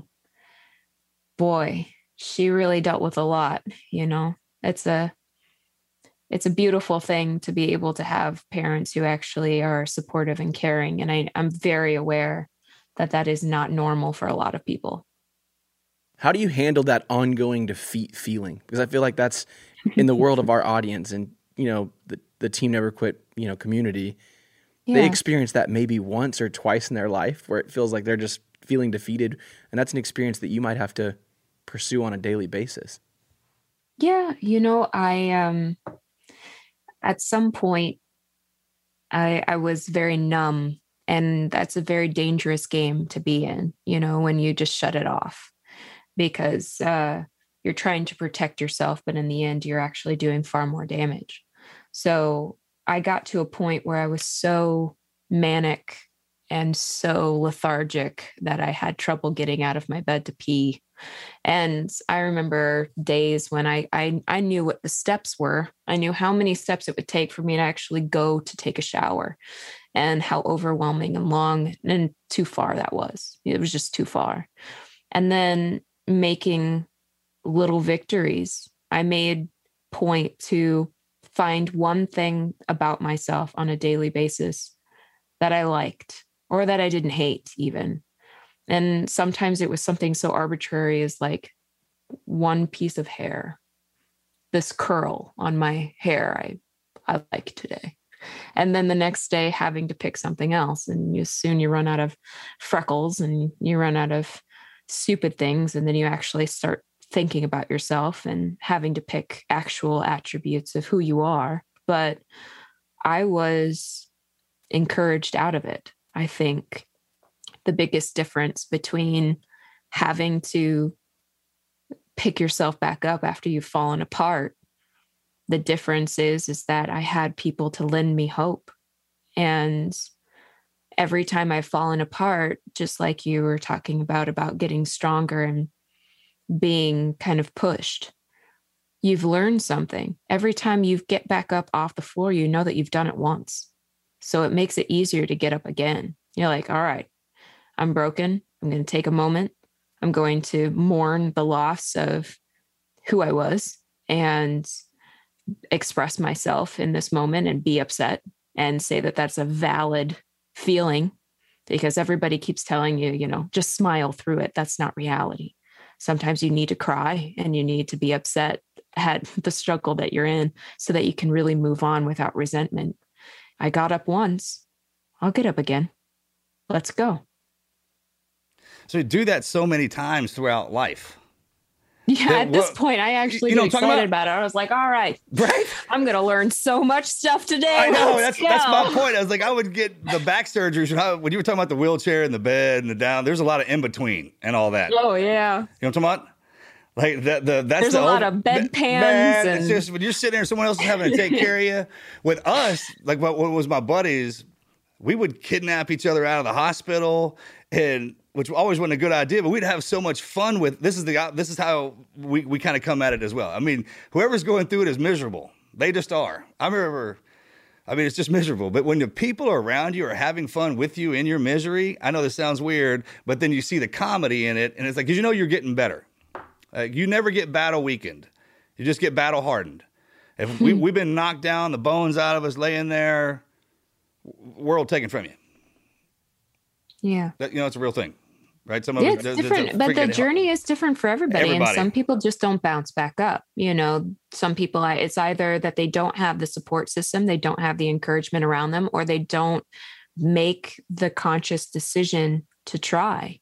boy, she really dealt with a lot, you know, it's a, it's a beautiful thing to be able to have parents who actually are supportive and caring. And I, I'm very aware that that is not normal for a lot of people. How do you handle that ongoing defeat feeling? Because I feel like that's in the world of our audience and, you know, the, the Team Never Quit, you know, community, yeah. They experience that maybe once or twice in their life where it feels like they're just feeling defeated. And that's an experience that you might have to pursue on a daily basis. Yeah. You know, I, um, at some point I, I was very numb, and that's a very dangerous game to be in, you know, when you just shut it off because, uh, you're trying to protect yourself, but in the end, you're actually doing far more damage. So I got to a point where I was so manic and so lethargic that I had trouble getting out of my bed to pee. And I remember days when I, I, I knew what the steps were. I knew how many steps it would take for me to actually go to take a shower, and how overwhelming and long and too far that was. It was just too far. And then making little victories. I made point to find one thing about myself on a daily basis that I liked or that I didn't hate even. And sometimes it was something so arbitrary as like one piece of hair, this curl on my hair I, I like today. And then the next day having to pick something else. And you soon you run out of freckles and you run out of stupid things. And then you actually start thinking about yourself and having to pick actual attributes of who you are. But I was encouraged out of it. I think the biggest difference between having to pick yourself back up after you've fallen apart, the difference is, is that I had people to lend me hope. And every time I've fallen apart, just like you were talking about, about getting stronger and being kind of pushed, you've learned something. Every time you get back up off the floor, you know that you've done it once. So it makes it easier to get up again. You're like, all right, I'm broken. I'm going to take a moment. I'm going to mourn the loss of who I was and express myself in this moment and be upset and say that that's a valid feeling, because everybody keeps telling you, you know, just smile through it. That's not reality. Sometimes you need to cry and you need to be upset at the struggle that you're in so that you can really move on without resentment. I got up once. I'll get up again. Let's go. So you do that so many times throughout life. Yeah, that, at this well, point, I actually you know, get excited about, about it. I was like, all right, right? I'm going to learn so much stuff today. I know, Let's that's go. that's my point. I was like, I would get the back surgeries. When you were talking about the wheelchair and the bed and the down, there's a lot of in-between and all that. Oh, yeah. You know what I'm talking about? Like the, the, that's There's the a lot old, of bedpans. Man, and... it's just, when you're sitting there, someone else is having to take care of you. With us, like what, what was my buddies, we would kidnap each other out of the hospital, and which always wasn't a good idea, but we'd have so much fun with, this is the, this is how we, we kind of come at it as well. I mean, whoever's going through it is miserable. They just are. I remember, I mean, it's just miserable. But when the people around you are having fun with you in your misery, I know this sounds weird, but then you see the comedy in it, and it's like, because you know you're getting better. Like, you never get battle weakened. You just get battle hardened. If we, we've been knocked down, the bones out of us laying there, world taken from you. Yeah. That, you know, it's a real thing. Right? Some yeah, of it's it, different, but the journey is different for everybody, everybody. And some people just don't bounce back up. You know, some people, it's either that they don't have the support system, they don't have the encouragement around them, or they don't make the conscious decision to try.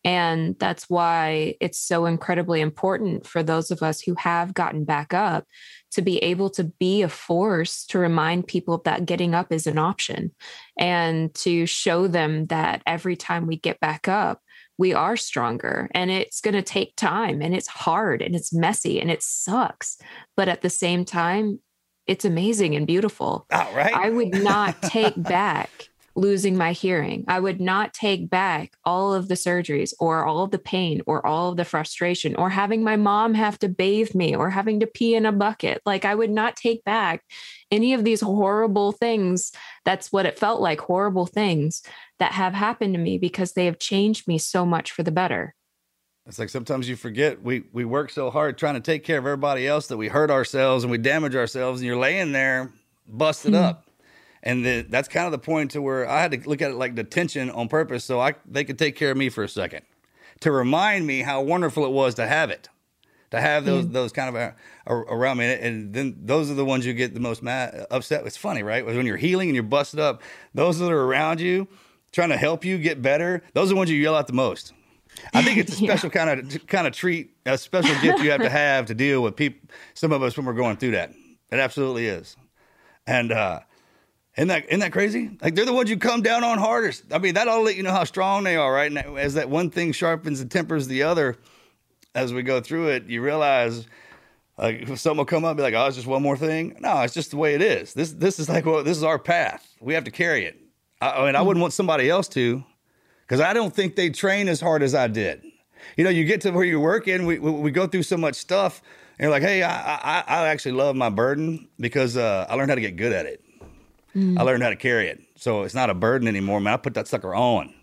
And that's why it's so incredibly important for those of us who have gotten back up to be able to be a force to remind people that getting up is an option, and to show them that every time we get back up, we are stronger, and it's going to take time, and it's hard, and it's messy, and it sucks. But at the same time, it's amazing and beautiful. Oh, right. I would not take back losing my hearing. I would not take back all of the surgeries or all of the pain or all of the frustration or having my mom have to bathe me or having to pee in a bucket. Like, I would not take back any of these horrible things. That's what it felt like, horrible things that have happened to me, because they have changed me so much for the better. It's like sometimes you forget we, we work so hard trying to take care of everybody else that we hurt ourselves and we damage ourselves, and you're laying there busted mm-hmm. up. And the, that's kind of the point to where I had to look at it like detention on purpose, so I they could take care of me for a second, to remind me how wonderful it was to have it, to have those mm. those kind of a, a, around me. And then those are the ones you get the most mad, upset. It's funny, right? When you're healing and you're busted up, those that are around you trying to help you get better, those are the ones you yell at the most. I think it's a special yeah. kind of kind of treat, a special gift you have to have to deal with people. Some of us when we're going through that, it absolutely is. And uh, Isn't that, isn't that crazy? Like, they're the ones you come down on hardest. I mean, that ought to let you know how strong they are, right? And as that one thing sharpens and tempers the other, as we go through it, you realize, like, if someone will come up and be like, oh, it's just one more thing. No, it's just the way it is. This this is like, well, this is our path. We have to carry it. I, I mean, I wouldn't want somebody else to, because I don't think they train as hard as I did. You know, you get to where you're working, we, we, we go through so much stuff, and you're like, hey, I, I, I actually love my burden because uh, I learned how to get good at it. Mm. I learned how to carry it. So it's not a burden anymore, man. I put that sucker on.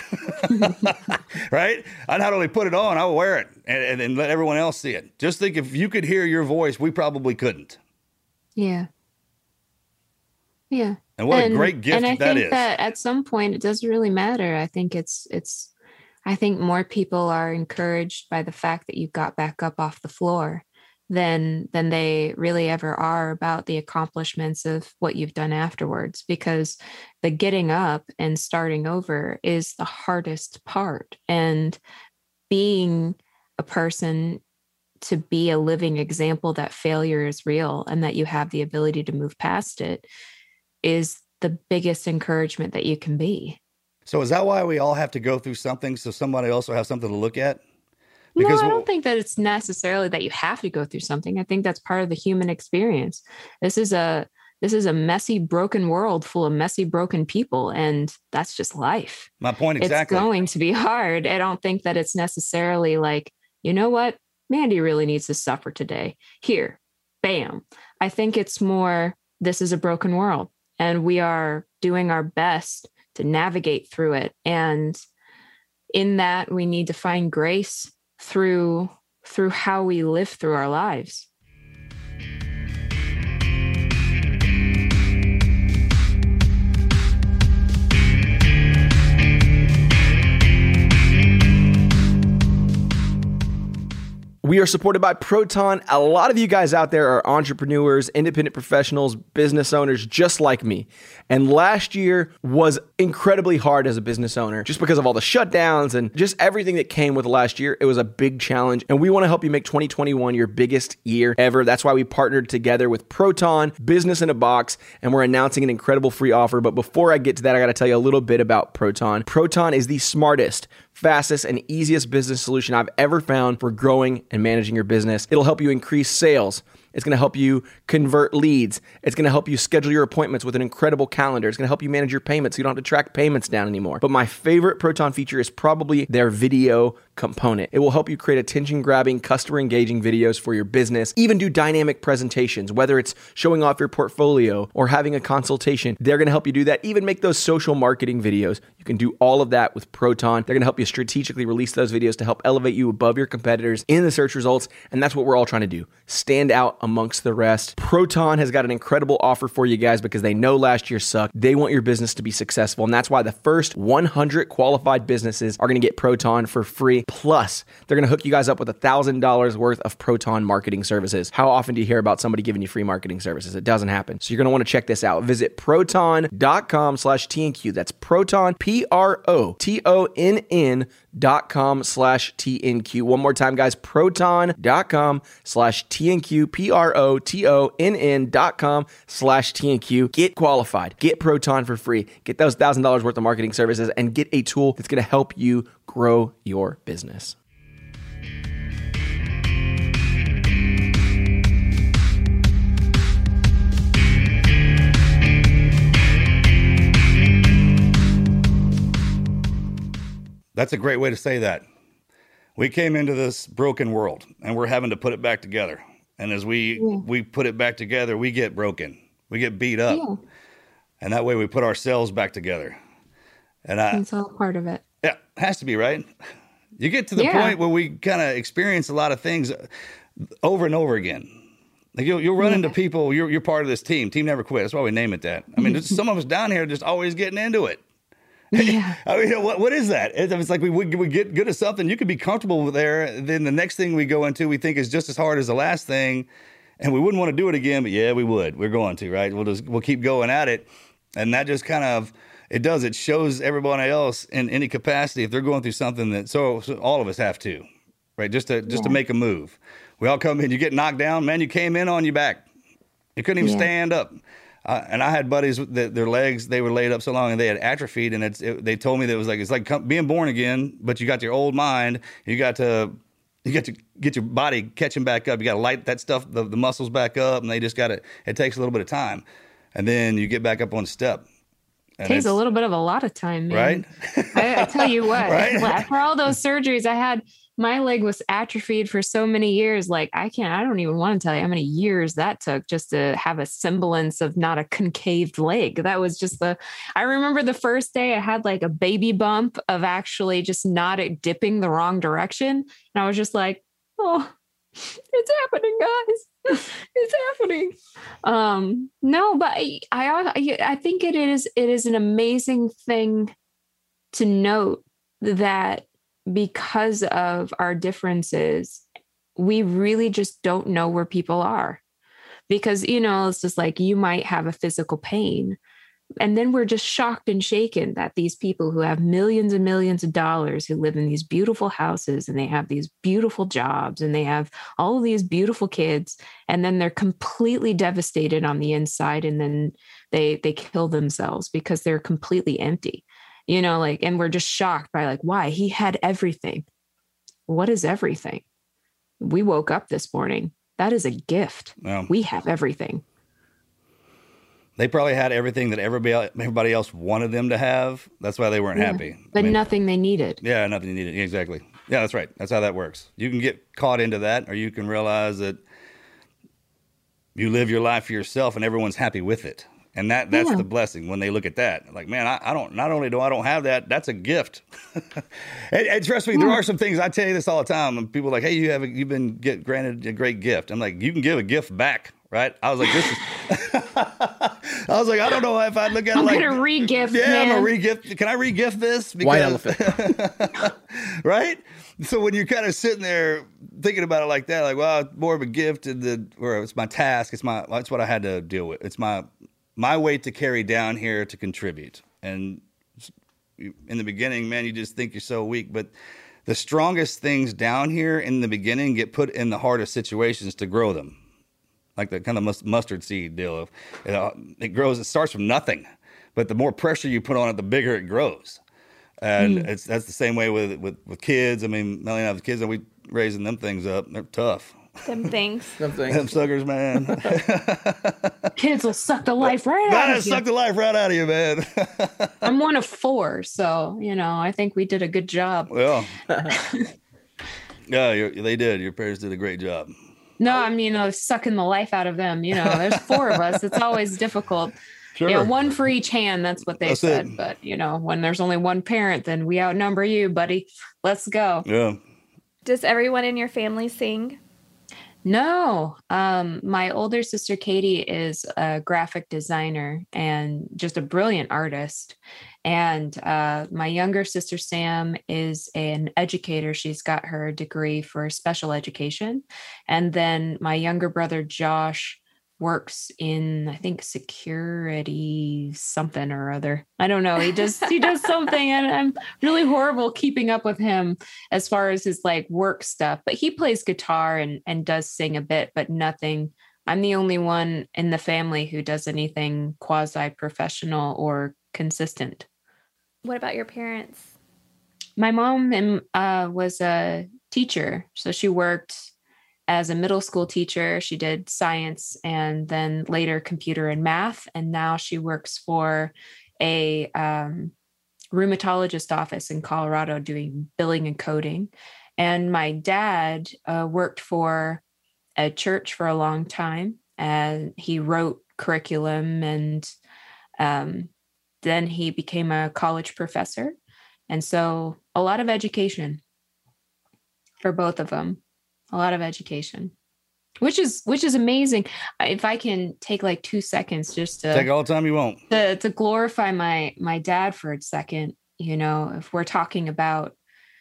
Right? I not only put it on, I will wear it and, and, and let everyone else see it. Just think, if you could hear your voice, we probably couldn't. Yeah. Yeah. And what and, a great gift and I that think is. That at some point, it doesn't really matter. I think it's, it's, I think more people are encouraged by the fact that you got back up off the floor than than they really ever are about the accomplishments of what you've done afterwards, because the getting up and starting over is the hardest part. And being a person to be a living example that failure is real and that you have the ability to move past it is the biggest encouragement that you can be. So is that why we all have to go through something, so somebody else will have something to look at? Because no, I don't think that it's necessarily that you have to go through something. I think that's part of the human experience. This is a this is a messy, broken world full of messy, broken people, and that's just life. My point exactly. It's going to be hard. I don't think that it's necessarily like, you know what, Mandy really needs to suffer today. Here, bam. I think it's more, this is a broken world, and we are doing our best to navigate through it. And in that, we need to find grace through through how we live through our lives. We are supported by Proton. A lot of you guys out there are entrepreneurs, independent professionals, business owners, just like me. And last year was incredibly hard as a business owner, just because of all the shutdowns and just everything that came with last year. It was a big challenge, and we want to help you make twenty twenty-one your biggest year ever. That's why we partnered together with Proton, Business in a Box, and we're announcing an incredible free offer. But before I get to that, I got to tell you a little bit about Proton. Proton is the smartest, fastest, and easiest business solution I've ever found for growing and managing your business. It'll help you increase sales. It's going to help you convert leads. It's going to help you schedule your appointments with an incredible calendar. It's going to help you manage your payments so you don't have to track payments down anymore. But my favorite Proton feature is probably their video component. It will help you create attention-grabbing, customer-engaging videos for your business, even do dynamic presentations, whether it's showing off your portfolio or having a consultation. They're going to help you do that, even make those social marketing videos. You can do all of that with Proton. They're going to help you strategically release those videos to help elevate you above your competitors in the search results, and that's what we're all trying to do. Stand out amongst the rest. Proton has got an incredible offer for you guys because they know last year sucked. They want your business to be successful, and that's why the first one hundred qualified businesses are going to get Proton for free. Plus, they're going to hook you guys up with one thousand dollars worth of Proton marketing services. How often do you hear about somebody giving you free marketing services? It doesn't happen. So you're going to want to check this out. Visit proton.com slash TNQ. That's Proton, P R O T O N N dot com slash T N Q. One more time, guys, proton dot com slash T N Q, P R O T O N N dot com slash T N Q. Get qualified. Get Proton for free. Get those one thousand dollars worth of marketing services and get a tool that's going to help you grow your business. That's a great way to say that. We came into this broken world and we're having to put it back together. And as we yeah. we put it back together, we get broken. We get beat up. Yeah. And that way we put ourselves back together. And I, it's all part of it. Yeah, it has to be, right? You get to the yeah. point where we kind of experience a lot of things over and over again. Like you'll, you'll run yeah. into people, you're, you're part of this team. Team Never Quit. That's why we name it that. I mean, there's some of us down here just always getting into it. Yeah. I mean, what what is that? It's like we, we we get good at something. You could be comfortable there. Then the next thing we go into, we think is just as hard as the last thing, and we wouldn't want to do it again. But yeah, we would. We're going to, right? We'll just we'll keep going at it, and that just kind of it does. It shows everybody else in any capacity if they're going through something that so, so all of us have to, right? Just to just yeah. to make a move. We all come in. You get knocked down, man. You came in on your back. You couldn't even yeah. stand up. Uh, and I had buddies that their legs, they were laid up so long and they had atrophied. And it's, it, they told me that it was like, it's like being born again, but you got your old mind. You got to, you got to get your body catching back up. You got to light that stuff, the, the muscles back up. And they just got to, it takes a little bit of time. And then you get back up on the step. It takes a little bit of a lot of time, man. Right? I, I tell you what, right? After all those surgeries I had, my leg was atrophied for so many years. Like I can't, I don't even want to tell you how many years that took just to have a semblance of not a concaved leg. That was just the, I remember the first day I had like a baby bump of actually just not dipping the wrong direction. And I was just like, oh, it's happening, guys. It's happening. Um, no, but I, I, I think it is, it is an amazing thing to note that because of our differences, we really just don't know where people are. Because, you know, it's just like you might have a physical pain. And then we're just shocked and shaken that these people who have millions and millions of dollars, who live in these beautiful houses and they have these beautiful jobs and they have all of these beautiful kids, and then they're completely devastated on the inside. And then they they kill themselves because they're completely empty. You know, like, and we're just shocked by like, why? He had everything. What is everything? We woke up this morning. That is a gift. Yeah. We have everything. They probably had everything that everybody everybody else wanted them to have. That's why they weren't yeah. happy. But I mean, nothing they needed. Yeah, nothing they needed. Exactly. Yeah, that's right. That's how that works. You can get caught into that, or you can realize that you live your life for yourself and everyone's happy with it. And that that's yeah. the blessing when they look at that. Like, man, I, I don't, not only do I don't have that, that's a gift. and, and trust me, yeah. there are some things, I tell you this all the time. And people are like, hey, you have, a, you've been get, granted a great gift. I'm like, you can give a gift back, right? I was like, this is, I was like, I don't know if I look at it I'm like. I'm going to re-gift, Yeah, man. I'm going to re-gift. Can I re-gift this? Because, White elephant. Right? So when you're kind of sitting there thinking about it like that, like, well, it's more of a gift, and the, or it's my task. It's my, that's what I had to deal with. It's my, my weight to carry down here to contribute. And in the beginning, man, you just think you're so weak. But the strongest things down here in the beginning get put in the hardest situations to grow them. Like the kind of mustard seed deal of, you know, it grows, it starts from nothing. But the more pressure you put on it, the bigger it grows. And mm. it's that's the same way with, with, with kids. I mean, Melanie and I have kids, and we raising them things up. They're tough. Them things. Them things. Them suckers, man. Kids will suck the life right God, out of you. Suck the life right out of you, man. I'm one of four, so, you know, I think we did a good job. Well, yeah, you're, they did. Your parents did a great job. No, I mean, I was sucking the life out of them. You know, there's four of us. It's always difficult. Sure. You know, one for each hand. That's what they That's said. it. But, you know, when there's only one parent, then we outnumber you, buddy. Let's go. Yeah. Does everyone in your family sing? No, um, my older sister, Katie, is a graphic designer and just a brilliant artist. And uh, my younger sister, Sam, is an educator. She's got her degree for special education. And then my younger brother, Josh, works in, I think, security something or other. I don't know. He does he does something, and I'm really horrible keeping up with him as far as his like work stuff. But he plays guitar and and does sing a bit, but nothing. I'm the only one in the family who does anything quasi-professional or consistent. What about your parents? My mom and, uh, was a teacher, so she worked as a middle school teacher. She did science and then later computer and math. And now she works for a um, rheumatologist office in Colorado doing billing and coding. And my dad uh, worked for a church for a long time, and he wrote curriculum, and um, then he became a college professor. And so a lot of education for both of them. A lot of education, which is which is amazing. If I can take like two seconds just to take all the time you want to, to glorify my my dad for a second, you know, if we're talking about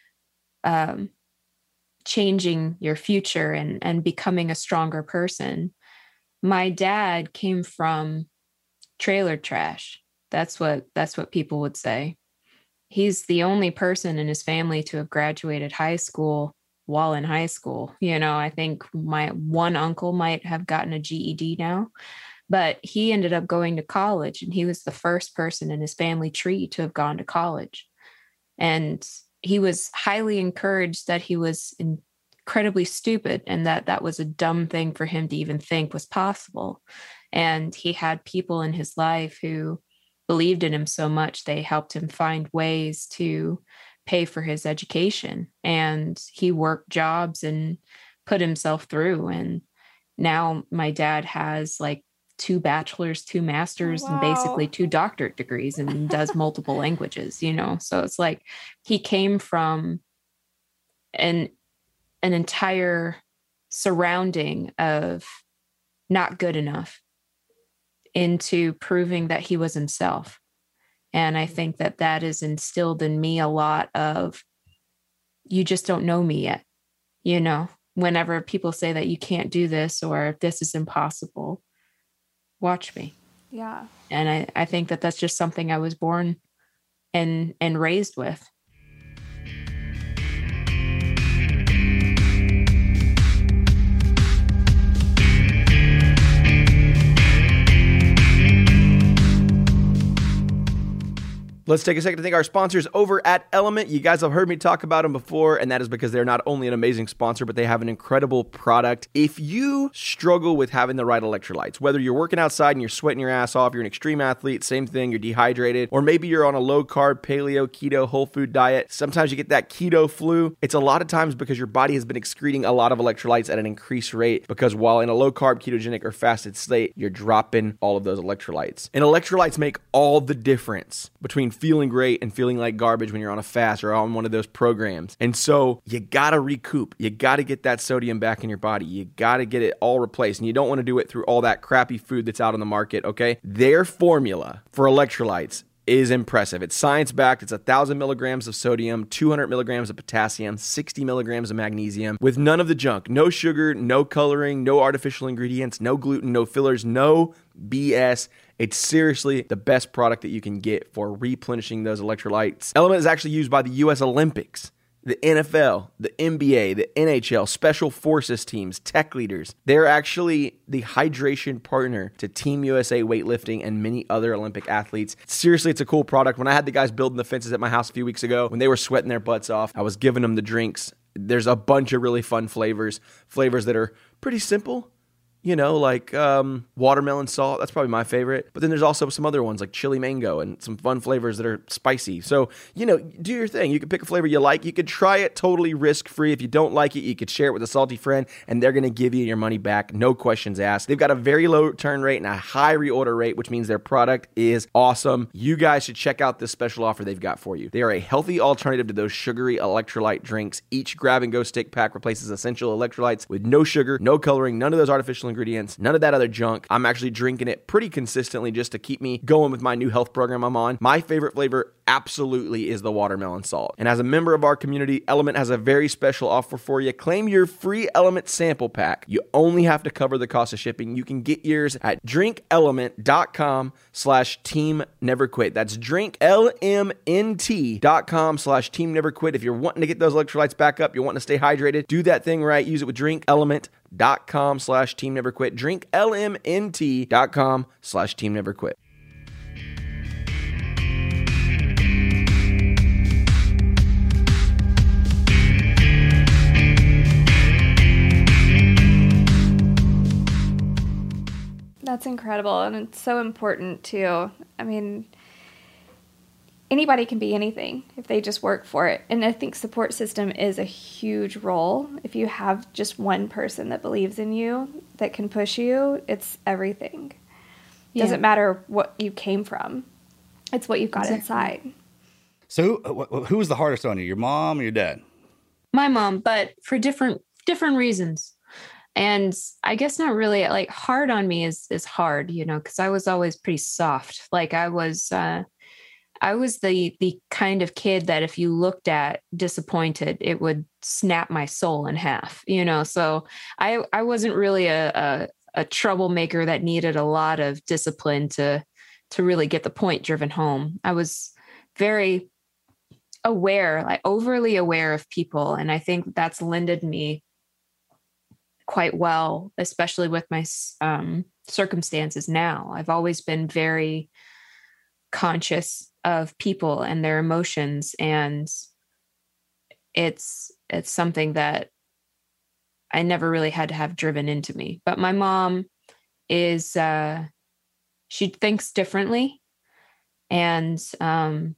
um, changing your future and and becoming a stronger person, my dad came from trailer trash. That's what that's what people would say. He's the only person in his family to have graduated high school while in high school. You know, I think my one uncle might have gotten a G E D now, but he ended up going to college, and he was the first person in his family tree to have gone to college. And he was highly encouraged that he was incredibly stupid and that that was a dumb thing for him to even think was possible. And he had people in his life who believed in him so much, they helped him find ways to pay for his education, and he worked jobs and put himself through. And now my dad has like two bachelors, two masters, wow. and basically two doctorate degrees, and does multiple languages, you know? So it's like he came from an, an entire surrounding of not good enough into proving that he was himself. And I think that that is instilled in me a lot of, you just don't know me yet. You know, whenever people say that you can't do this or this is impossible, watch me. Yeah. And I, I think that that's just something I was born and, and raised with. Let's take a second to thank our sponsors over at Element. You guys have heard me talk about them before, and that is because they're not only an amazing sponsor, but they have an incredible product. If you struggle with having the right electrolytes, whether you're working outside and you're sweating your ass off, you're an extreme athlete, same thing, you're dehydrated, or maybe you're on a low-carb, paleo, keto, whole food diet, sometimes you get that keto flu. It's a lot of times because your body has been excreting a lot of electrolytes at an increased rate, because while in a low-carb, ketogenic, or fasted state, you're dropping all of those electrolytes. And electrolytes make all the difference between feeling great and feeling like garbage when you're on a fast or on one of those programs. And so you gotta recoup. You gotta get that sodium back in your body. You gotta get it all replaced. And you don't want to do it through all that crappy food that's out on the market, okay? Their formula for electrolytes is impressive. It's science-backed. It's one thousand milligrams of sodium, two hundred milligrams of potassium, sixty milligrams of magnesium, with none of the junk. No sugar, no coloring, no artificial ingredients, no gluten, no fillers, no B S. It's seriously the best product that you can get for replenishing those electrolytes. Element is actually used by the U S Olympics, the N F L, the N B A, the N H L, special forces teams, tech leaders. They're actually the hydration partner to Team U S A weightlifting and many other Olympic athletes. Seriously, it's a cool product. When I had the guys building the fences at my house a few weeks ago, when they were sweating their butts off, I was giving them the drinks. There's a bunch of really fun flavors, flavors that are pretty simple. You know, like um, watermelon salt. That's probably my favorite. But then there's also some other ones like chili mango and some fun flavors that are spicy. So, you know, do your thing. You can pick a flavor you like. You could try it totally risk-free. If you don't like it, you could share it with a salty friend, and they're going to give you your money back. No questions asked. They've got a very low return rate and a high reorder rate, which means their product is awesome. You guys should check out this special offer they've got for you. They are a healthy alternative to those sugary electrolyte drinks. Each grab-and-go stick pack replaces essential electrolytes with no sugar, no coloring, none of those artificial ingredients, none of that other junk. I'm actually drinking it pretty consistently just to keep me going with my new health program I'm on. My favorite flavor absolutely is the watermelon salt. And as a member of our community, Element has a very special offer for you. Claim your free Element sample pack. You only have to cover the cost of shipping. You can get yours at drinkelement.com slash team never quit. That's drinklmnt.com slash team never quit. If you're wanting to get those electrolytes back up, you're wanting to stay hydrated, do that thing right. Use it with drinkelement.com slash team never quit. drinklmnt.com slash team never quit. That's incredible, and it's so important too. I mean, anybody can be anything if they just work for it. And I think support system is a huge role. If you have just one person that believes in you, that can push you, it's everything. It doesn't matter what you came from. It's what you've got exactly. inside. So who, who was the hardest on you, your mom or your dad? My mom, but for different different reasons. And I guess not really, like, hard on me is, is hard, you know, because I was always pretty soft. Like I was, uh, I was the, the kind of kid that if you looked at disappointed, it would snap my soul in half, you know? So I, I wasn't really a, a, a troublemaker that needed a lot of discipline to, to really get the point driven home. I was very aware, like overly aware of people. And I think that's lended me quite well, especially with my um, circumstances now. I've always been very conscious of people and their emotions, and it's it's something that I never really had to have driven into me. But my mom is uh, she thinks differently, and um,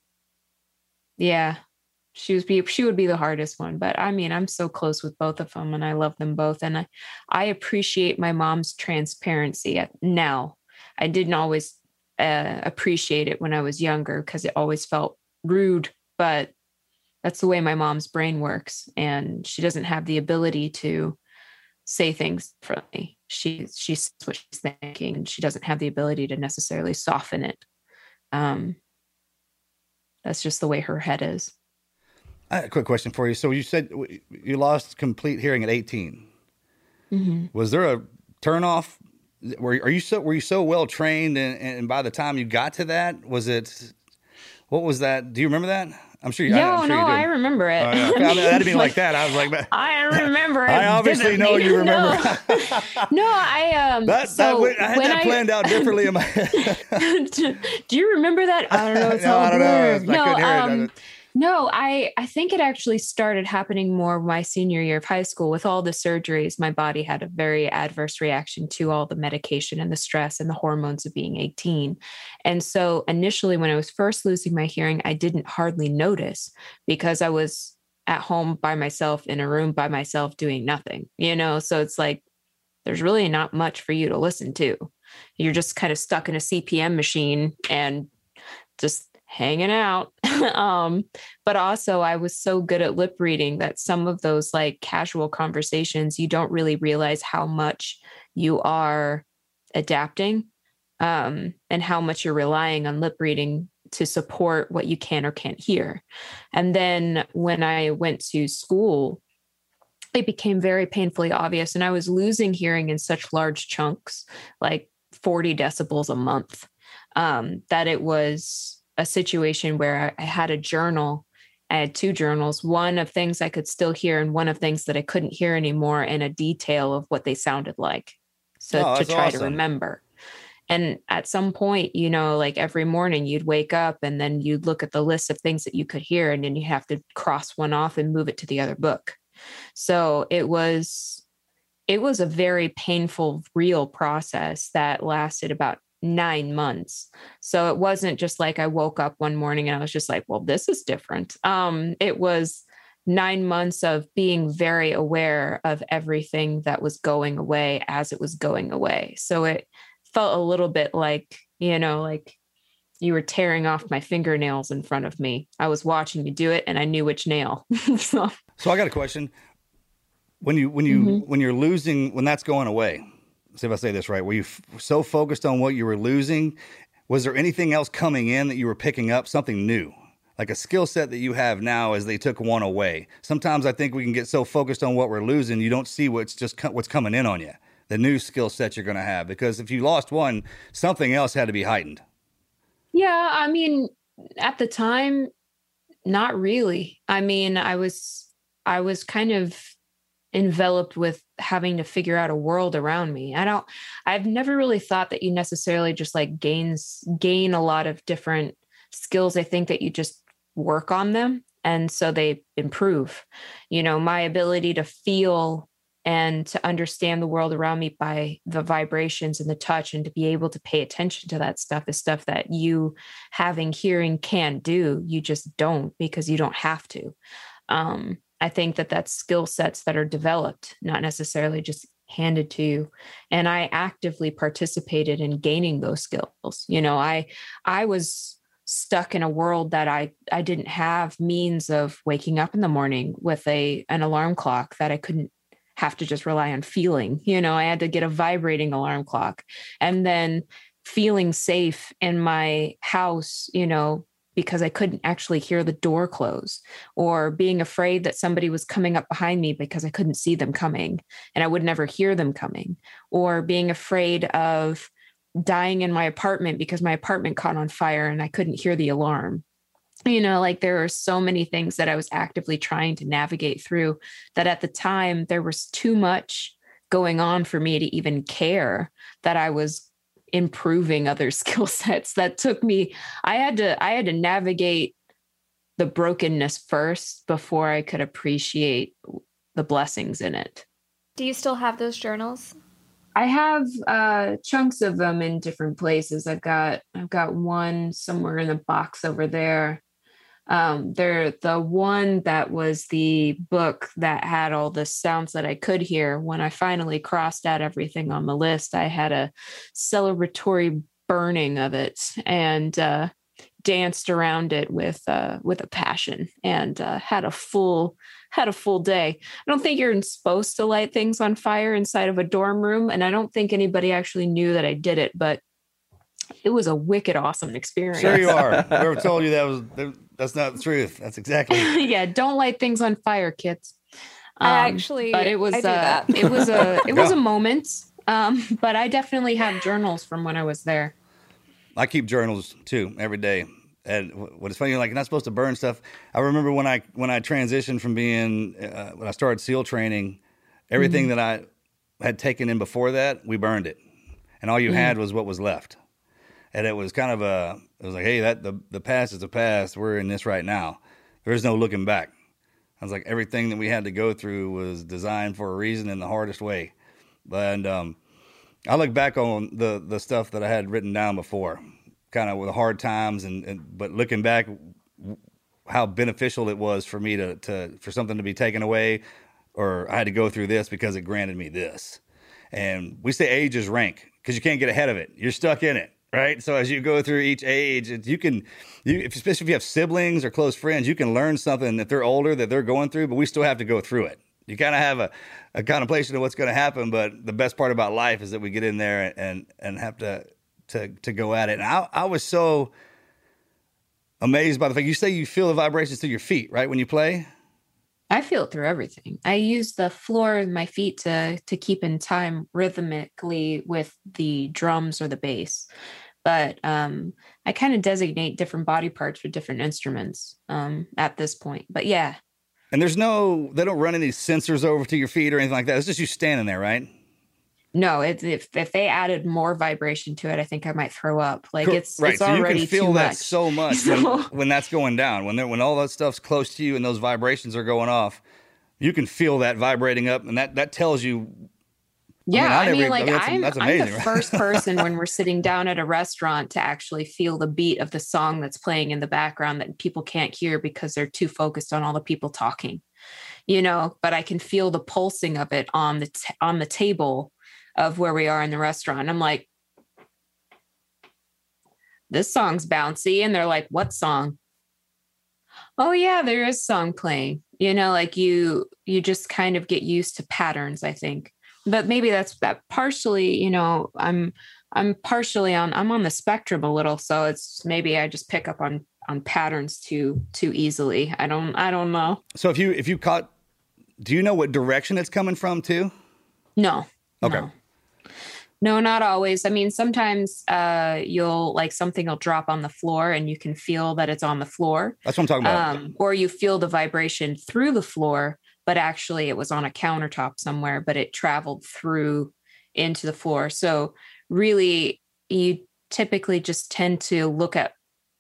yeah. She was be she would be the hardest one, but I mean, I'm so close with both of them, and I love them both, and I, I appreciate my mom's transparency now. I didn't always uh, appreciate it when I was younger because it always felt rude, but that's the way my mom's brain works, and she doesn't have the ability to say things differently. She she says what she's thinking, and she doesn't have the ability to necessarily soften it. Um, that's just the way her head is. I have a quick question for you. So you said you lost complete hearing at eighteen. Mm-hmm. Was there a turnoff? Were are you so were you so well trained, and, and by the time you got to that, was it? What was that? Do you remember that? I'm sure you. No, I, I'm sure no, you do. I remember it. Oh, yeah. I didn't mean like that. I was like, I remember it. I obviously know you remember. No, no I um. That, so that went, I had that I, planned out differently in my head. Do you remember that? I don't know. It's no, all I don't blurred. know. I No, couldn't hear um. it. No, I, I think it actually started happening more my senior year of high school. With all the surgeries, my body had a very adverse reaction to all the medication and the stress and the hormones of being eighteen. And so initially, when I was first losing my hearing, I didn't hardly notice because I was at home by myself in a room by myself doing nothing, you know? So it's like, there's really not much for you to listen to. You're just kind of stuck in a C P M machine and just hanging out. um, but also I was so good at lip reading that some of those like casual conversations, you don't really realize how much you are adapting um, and how much you're relying on lip reading to support what you can or can't hear. And then when I went to school, it became very painfully obvious. And I was losing hearing in such large chunks, like forty decibels a month, um, that it was a situation where I had a journal. I had two journals, one of things I could still hear and one of things that I couldn't hear anymore, and a detail of what they sounded like. So oh, to try awesome. to remember. And at some point, you know, like every morning you'd wake up and then you'd look at the list of things that you could hear, and then you have to cross one off and move it to the other book. So it was, it was a very painful, real process that lasted about nine months. So it wasn't just like I woke up one morning and I was just like, well, this is different. Um, it was nine months of being very aware of everything that was going away as it was going away. So it felt a little bit like, you know, like you were tearing off my fingernails in front of me. I was watching you do it and I knew which nail. so. so I got a question. When you, when you, mm-hmm. when you're losing, when that's going away, see if I say this right, were you f- so focused on what you were losing? Was there anything else coming in that you were picking up, something new? like a skill set that you have now as they took one away. Sometimes I think we can get so focused on what we're losing, you don't see what's just co- what's coming in on you, the new skill set you're going to have. Because if you lost one, something else had to be heightened. Yeah, I mean, at the time, not really. I mean, I was I was kind of enveloped with having to figure out a world around me. I don't I've never really thought that you necessarily just like gains gain a lot of different skills. I think that you just work on them and so they improve. You know, my ability to feel and to understand the world around me by the vibrations and the touch and to be able to pay attention to that stuff is stuff that you having hearing can do. You just don't because you don't have to. Um, I think that that's skill sets that are developed, not necessarily just handed to you. And I actively participated in gaining those skills. You know, I, I was stuck in a world that I, I didn't have means of waking up in the morning with a, an alarm clock that I couldn't have to just rely on feeling. You know, I had to get a vibrating alarm clock and then feeling safe in my house, you know, because I couldn't actually hear the door close, or being afraid that somebody was coming up behind me because I couldn't see them coming and I would never hear them coming, or being afraid of dying in my apartment because my apartment caught on fire and I couldn't hear the alarm. You know, like there are so many things that I was actively trying to navigate through that at the time there was too much going on for me to even care that I was improving other skill sets. That took me, I had to, I had to navigate the brokenness first before I could appreciate the blessings in it. Do you still have those journals? I have uh, chunks of them in different places. I've got, I've got one somewhere in the box over there. Um, they're the one that was the book that had all the sounds that I could hear. When I finally crossed out everything on the list, I had a celebratory burning of it and uh, danced around it with uh, with a passion and uh, had a full had a full day. I don't think you're supposed to light things on fire inside of a dorm room, and I don't think anybody actually knew that I did it, but it was a wicked awesome experience. Sure you are. Whoever told you that was that's not the truth. That's exactly. Yeah, don't light things on fire, kids. Um, I actually, but it was I do uh, that. it was a it was Yeah. a moment. Um, but I definitely have journals from when I was there. I keep journals too every day. And what is funny, like, you're not supposed to burn stuff. I remember when I when I transitioned from being uh, when I started SEAL training, everything mm-hmm. that I had taken in before that, we burned it, and all you mm-hmm. had was what was left. And it was kind of a, it was like, hey, that the, the past is the past. We're in this right now. There's no looking back. I was like, everything that we had to go through was designed for a reason in the hardest way. And um, I look back on the, the stuff that I had written down before, kind of with the hard times, and, and but looking back, how beneficial it was for me to, to for something to be taken away, or I had to go through this because it granted me this. And we say age is rank because you can't get ahead of it. You're stuck in it. Right. So as you go through each age, you can, you, especially if you have siblings or close friends, you can learn something that they're older that they're going through, but we still have to go through it. You kind of have a, a contemplation of what's going to happen. But the best part about life is that we get in there and, and have to, to, to go at it. And I, I was so amazed by the fact you say you feel the vibrations through your feet, right? When you play. I feel it through everything. I use the floor of my feet to to keep in time rhythmically with the drums or the bass. But um, I kind of designate different body parts for different instruments um, at this point. But yeah. And there's no, they don't run any sensors over to your feet or anything like that. It's just you standing there, right? No, it's, if if they added more vibration to it, I think I might throw up. Like it's right. it's so already you can feel too that much. so much So, when, when that's going down. When when all that stuff's close to you and those vibrations are going off, you can feel that vibrating up, and that that tells you. Yeah, I mean, I mean like I mean, that's, I'm, that's I'm amazing, the right? first person when we're sitting down at a restaurant to actually feel the beat of the song that's playing in the background that people can't hear because they're too focused on all the people talking, you know. But I can feel the pulsing of it on the t- on the table of where we are in the restaurant. I'm like, this song's bouncy, and they're like, what song? Oh yeah, there is song playing. You know, like you you just kind of get used to patterns, I think. But maybe that's that partially, you know, I'm I'm partially on I'm on the spectrum a little. So it's maybe I just pick up on on patterns too too easily. I don't I don't know. So if you if you caught, do you know what direction it's coming from too? No. Okay. No. No, not always. I mean, sometimes uh, you'll like something will drop on the floor and you can feel that it's on the floor. That's what I'm talking about. Um, or you feel the vibration through the floor, but actually it was on a countertop somewhere, but it traveled through into the floor. So really, you typically just tend to look at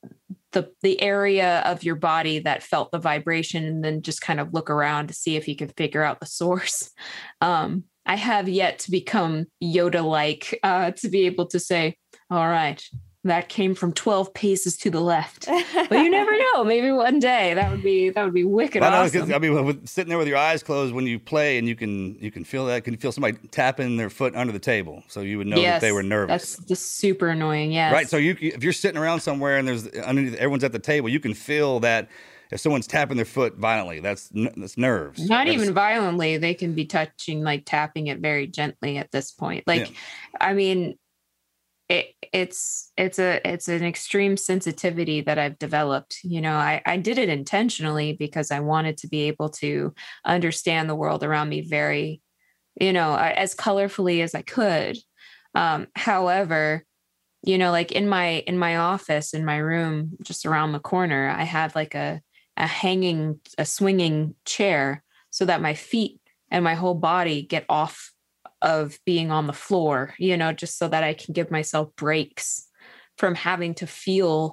the the area of your body that felt the vibration and then just kind of look around to see if you can figure out the source. Um, I have yet to become Yoda-like uh, to be able to say, all right, that came from twelve paces to the left. But you never know. Maybe one day that would be that would be wicked I know, awesome. I mean, with, sitting there with your eyes closed when you play, and you can you can feel that. Can you feel somebody tapping their foot under the table, so you would know Yes, that they were nervous. That's just super annoying. Yes. Right. So you, if you're sitting around somewhere and there's underneath, everyone's at the table, you can feel that if someone's tapping their foot violently, that's that's nerves. Not That's- even violently. They can be touching, like tapping it very gently at this point. Like, Yeah. I mean, it, it's it's a it's an extreme sensitivity that I've developed. You know, I, I did it intentionally because I wanted to be able to understand the world around me very, you know, as colorfully as I could. Um, however, you know, like in my in my office, in my room, just around the corner, I have like a a hanging, a swinging chair so that my feet and my whole body get off of being on the floor, you know, just so that I can give myself breaks from having to feel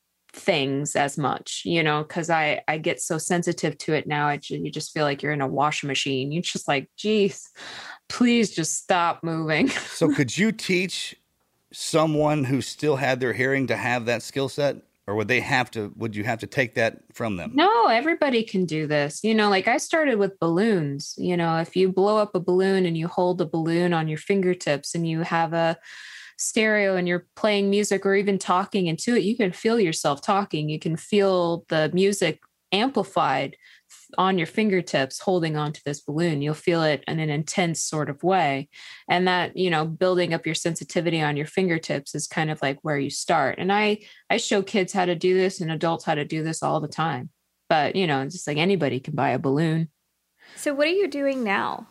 things as much, you know, because I, I get so sensitive to it now. It, you just feel like you're in a washing machine. You're just like, geez, please just stop moving. So could you teach someone who still had their hearing to have that skill set? Or would they have to, would you have to take that from them? No, everybody can do this. You know, like I started with balloons. You know, if you blow up a balloon and you hold the balloon on your fingertips and you have a stereo and you're playing music or even talking into it, you can feel yourself talking. You can feel the music amplified on your fingertips holding onto this balloon. You'll feel it in an intense sort of way. And that, you know, building up your sensitivity on your fingertips is kind of like where you start. And I, I show kids how to do this and adults how to do this all the time. But, you know, just like anybody can buy a balloon. So what are you doing now?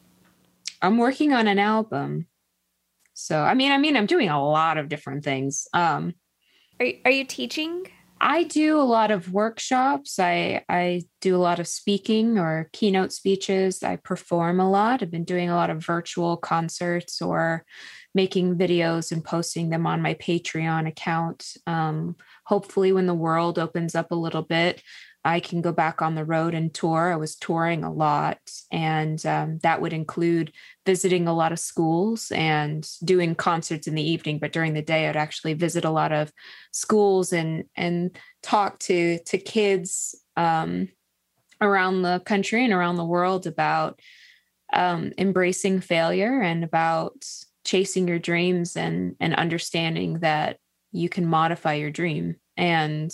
I'm working on an album. So, I mean, I mean, I'm doing a lot of different things. Um, Are, are you teaching? I do a lot of workshops. I I do a lot of speaking or keynote speeches. I perform a lot. I've been doing a lot of virtual concerts or making videos and posting them on my Patreon account. Um, hopefully, when the world opens up a little bit, I can go back on the road and tour. I was touring a lot, and um, that would include visiting a lot of schools and doing concerts in the evening. But during the day, I'd actually visit a lot of schools and and talk to to kids um, around the country and around the world about um, embracing failure and about chasing your dreams and and understanding that you can modify your dream and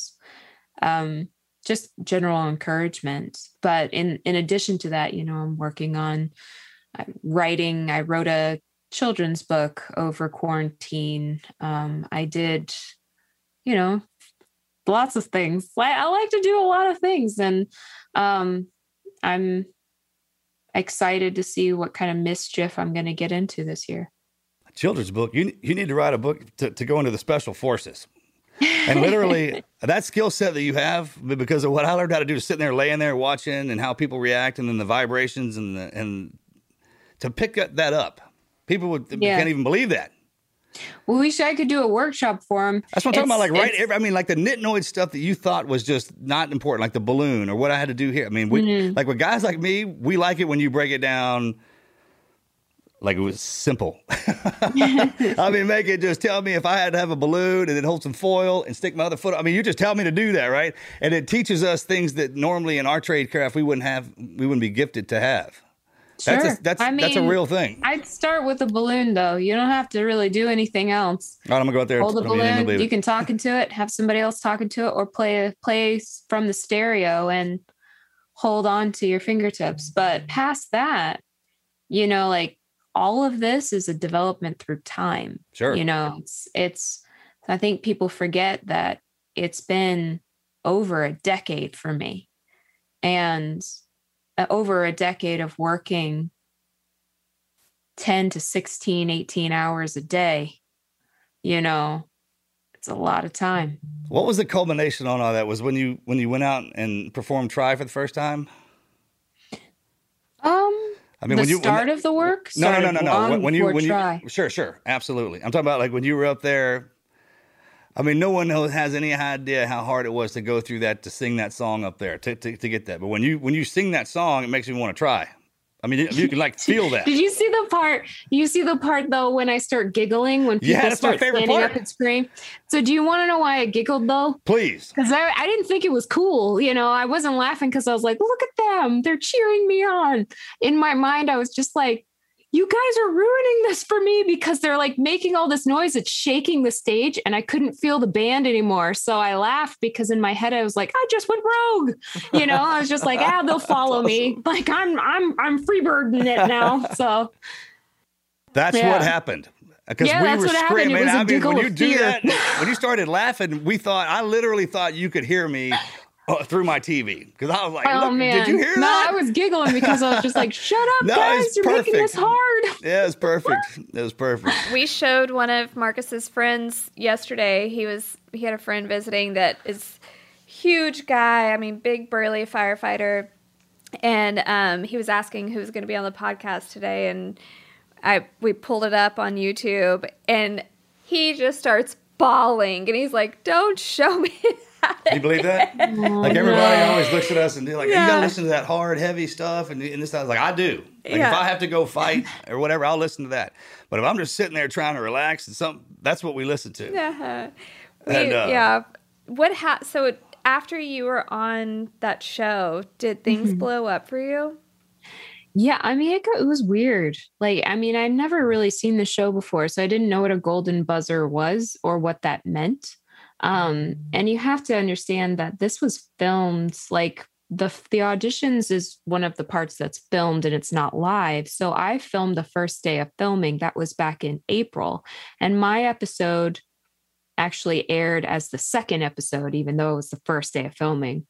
um, just general encouragement. But in in addition to that, you know, I'm working on writing. I wrote a children's book over quarantine. Um, I did, you know, lots of things. I, I like to do a lot of things, and um, I'm excited to see what kind of mischief I'm going to get into this year. A children's book. You you need to write a book to, to go into the special forces. And literally, that skill set that you have, because of what I learned how to do, is sitting there, laying there, watching, and how people react, and then the vibrations, and the, and to pick that up, people would Yeah. can't even believe that. Well, wish I could do a workshop for them. That's what I'm talking about. Like, right? Every, I mean, like the nitnoid stuff that you thought was just not important, like the balloon or what I had to do here. I mean, we, Mm-hmm. like with guys like me, we like it when you break it down. Like it was simple. I mean, make it just tell me if I had to have a balloon and then hold some foil and stick my other foot. I mean, you just tell me to do that, right? And it teaches us things that normally in our trade craft we wouldn't have, we wouldn't be gifted to have. That's Sure. a, that's I that's a mean, real thing. I'd start with a balloon, though. You don't have to really do anything else. All right, I'm gonna go out there. Hold a I mean, I balloon. believe You it. can talk into it, have somebody else talk into it, or play play from the stereo and hold on to your fingertips. But past that, you know, like all of this is a development through time. Sure. You know, it's it's. I think people forget that it's been over a decade for me. And uh, over a decade of working ten to sixteen, eighteen hours a day, you know, it's a lot of time. What was the culmination on all that? Was when you when you went out and performed Try for the first time? Um, I mean, the when you start when, of the work. No, no, no, no, no. Long When, when you when Try. you sure, sure, absolutely. I'm talking about like when you were up there. I mean, no one knows, has any idea how hard it was to go through that, to sing that song up there, to to, to get that. But when you when you sing that song, it makes me want to try. I mean, you, you can like feel that. Did you see the part? You see the part though when I start giggling when people Yeah, that's my start favorite standing part. up and scream. So do you want to know why I giggled though? Please. Because I, I didn't think it was cool. You know, I wasn't laughing because I was like, look at them. They're cheering me on. In my mind, I was just like, you guys are ruining this for me because they're like making all this noise. It's shaking the stage and I couldn't feel the band anymore. So I laughed because in my head, I was like, I just went rogue. You know, I was just like, ah, they'll follow me. Like I'm, I'm, I'm freebirding it now. So That's yeah. what happened. Because Yeah, we that's were what happened. It screaming. was a I mean, giggle when you of do fear. that, when you started laughing, we thought, I literally thought you could hear me uh, through my T V. Because I was like, Oh look, man! did you hear no, that? I was giggling because I was just like, "Shut up, No, guys! it's You're making this perfect. hard." Yeah, it was perfect. It was perfect. We showed one of Marcus's friends yesterday. He was he had a friend visiting that is huge guy. I mean, big burly firefighter, and um, he was asking who was going to be on the podcast today, and I we pulled it up on YouTube, and he just starts bawling, and he's like, "Don't show me." Do you believe that? Like everybody always looks at us and they're like, Yeah. you gotta listen to that hard, heavy stuff. And, and this, I was like, I do. Like Yeah. if I have to go fight or whatever, I'll listen to that. But if I'm just sitting there trying to relax and something, that's what we listen to. Yeah. We, And, uh, yeah. What ha- so it, after you were on that show, did things blow up for you? Yeah, I mean, it, got, it was weird. Like, I mean, I'd never really seen the show before, so I didn't know what a golden buzzer was or what that meant. Um, and you have to understand that this was filmed, like the the auditions is one of the parts that's filmed and it's not live. So I filmed the first day of filming. That was back in April. And my episode actually aired as the second episode, even though it was the first day of filming,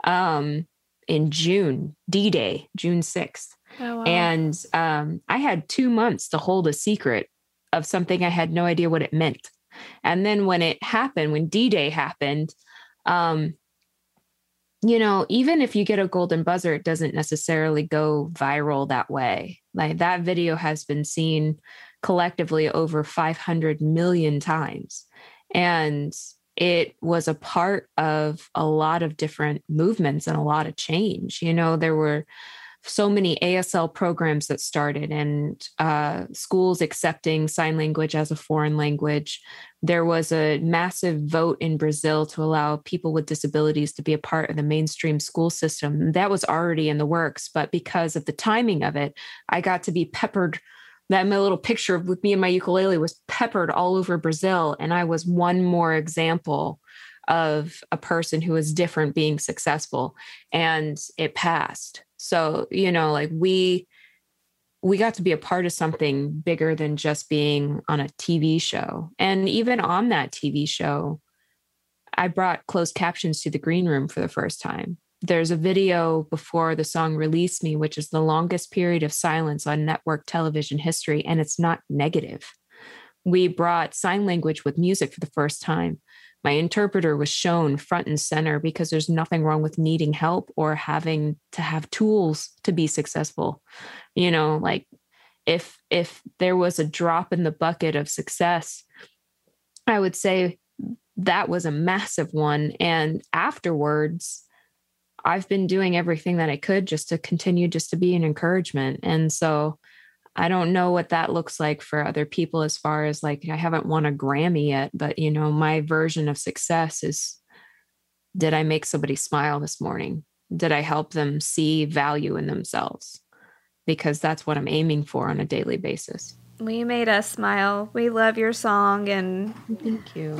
um, in June, D-Day, June sixth. Oh, wow. And um, I had two months to hold a secret of something I had no idea what it meant. And then when it happened, when D-Day happened, um, you know, even if you get a golden buzzer, it doesn't necessarily go viral that way. Like that video has been seen collectively over five hundred million times. And it was a part of a lot of different movements and a lot of change. You know, there were so many A S L programs that started and uh, schools accepting sign language as a foreign language. There was a massive vote in Brazil to allow people with disabilities to be a part of the mainstream school system. That was already in the works, but because of the timing of it, I got to be peppered. That my little picture with me and my ukulele was peppered all over Brazil. And I was one more example of a person who was different being successful, and it passed. So, you know, like we, we got to be a part of something bigger than just being on a T V show. And even on that T V show, I brought closed captions to the green room for the first time. There's a video before the song Release Me, which is the longest period of silence on network television history. And it's not negative. We brought sign language with music for the first time. My interpreter was shown front and center because there's nothing wrong with needing help or having to have tools to be successful. You know, like if if there was a drop in the bucket of success, I would say that was a massive one. And afterwards, I've been doing everything that I could just to continue just to be an encouragement. And so I don't know what that looks like for other people as far as like, I haven't won a Grammy yet, but you know, my version of success is, did I make somebody smile this morning? Did I help them see value in themselves? Because that's what I'm aiming for on a daily basis. We made us smile. We love your song, and Thank you.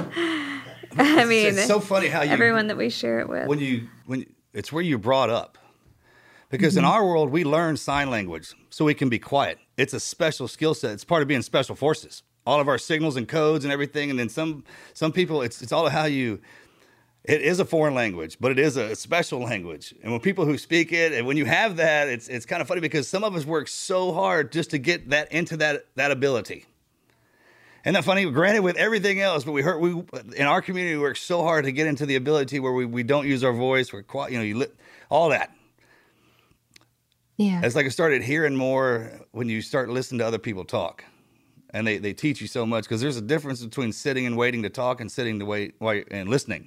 I mean, it's so funny how you, everyone that we share it with. when you, when it's where you're brought up. Because in our world, we learn sign language so we can be quiet. It's a special skill set. It's part of being special forces. All of our signals and codes and everything. And then some some people, it's it's all how you It is a foreign language, but it is a special language. And when people who speak it, and when you have that, it's it's kind of funny because some of us work so hard just to get that into that that ability. Isn't that funny? Granted, with everything else, but we heard we in our community we work so hard to get into the ability where we, we don't use our voice. We're quiet, you know, you li- all that. Yeah. It's like I started hearing more when you start listening to other people talk, and they, they teach you so much because there's a difference between sitting and waiting to talk and sitting to wait, wait and listening.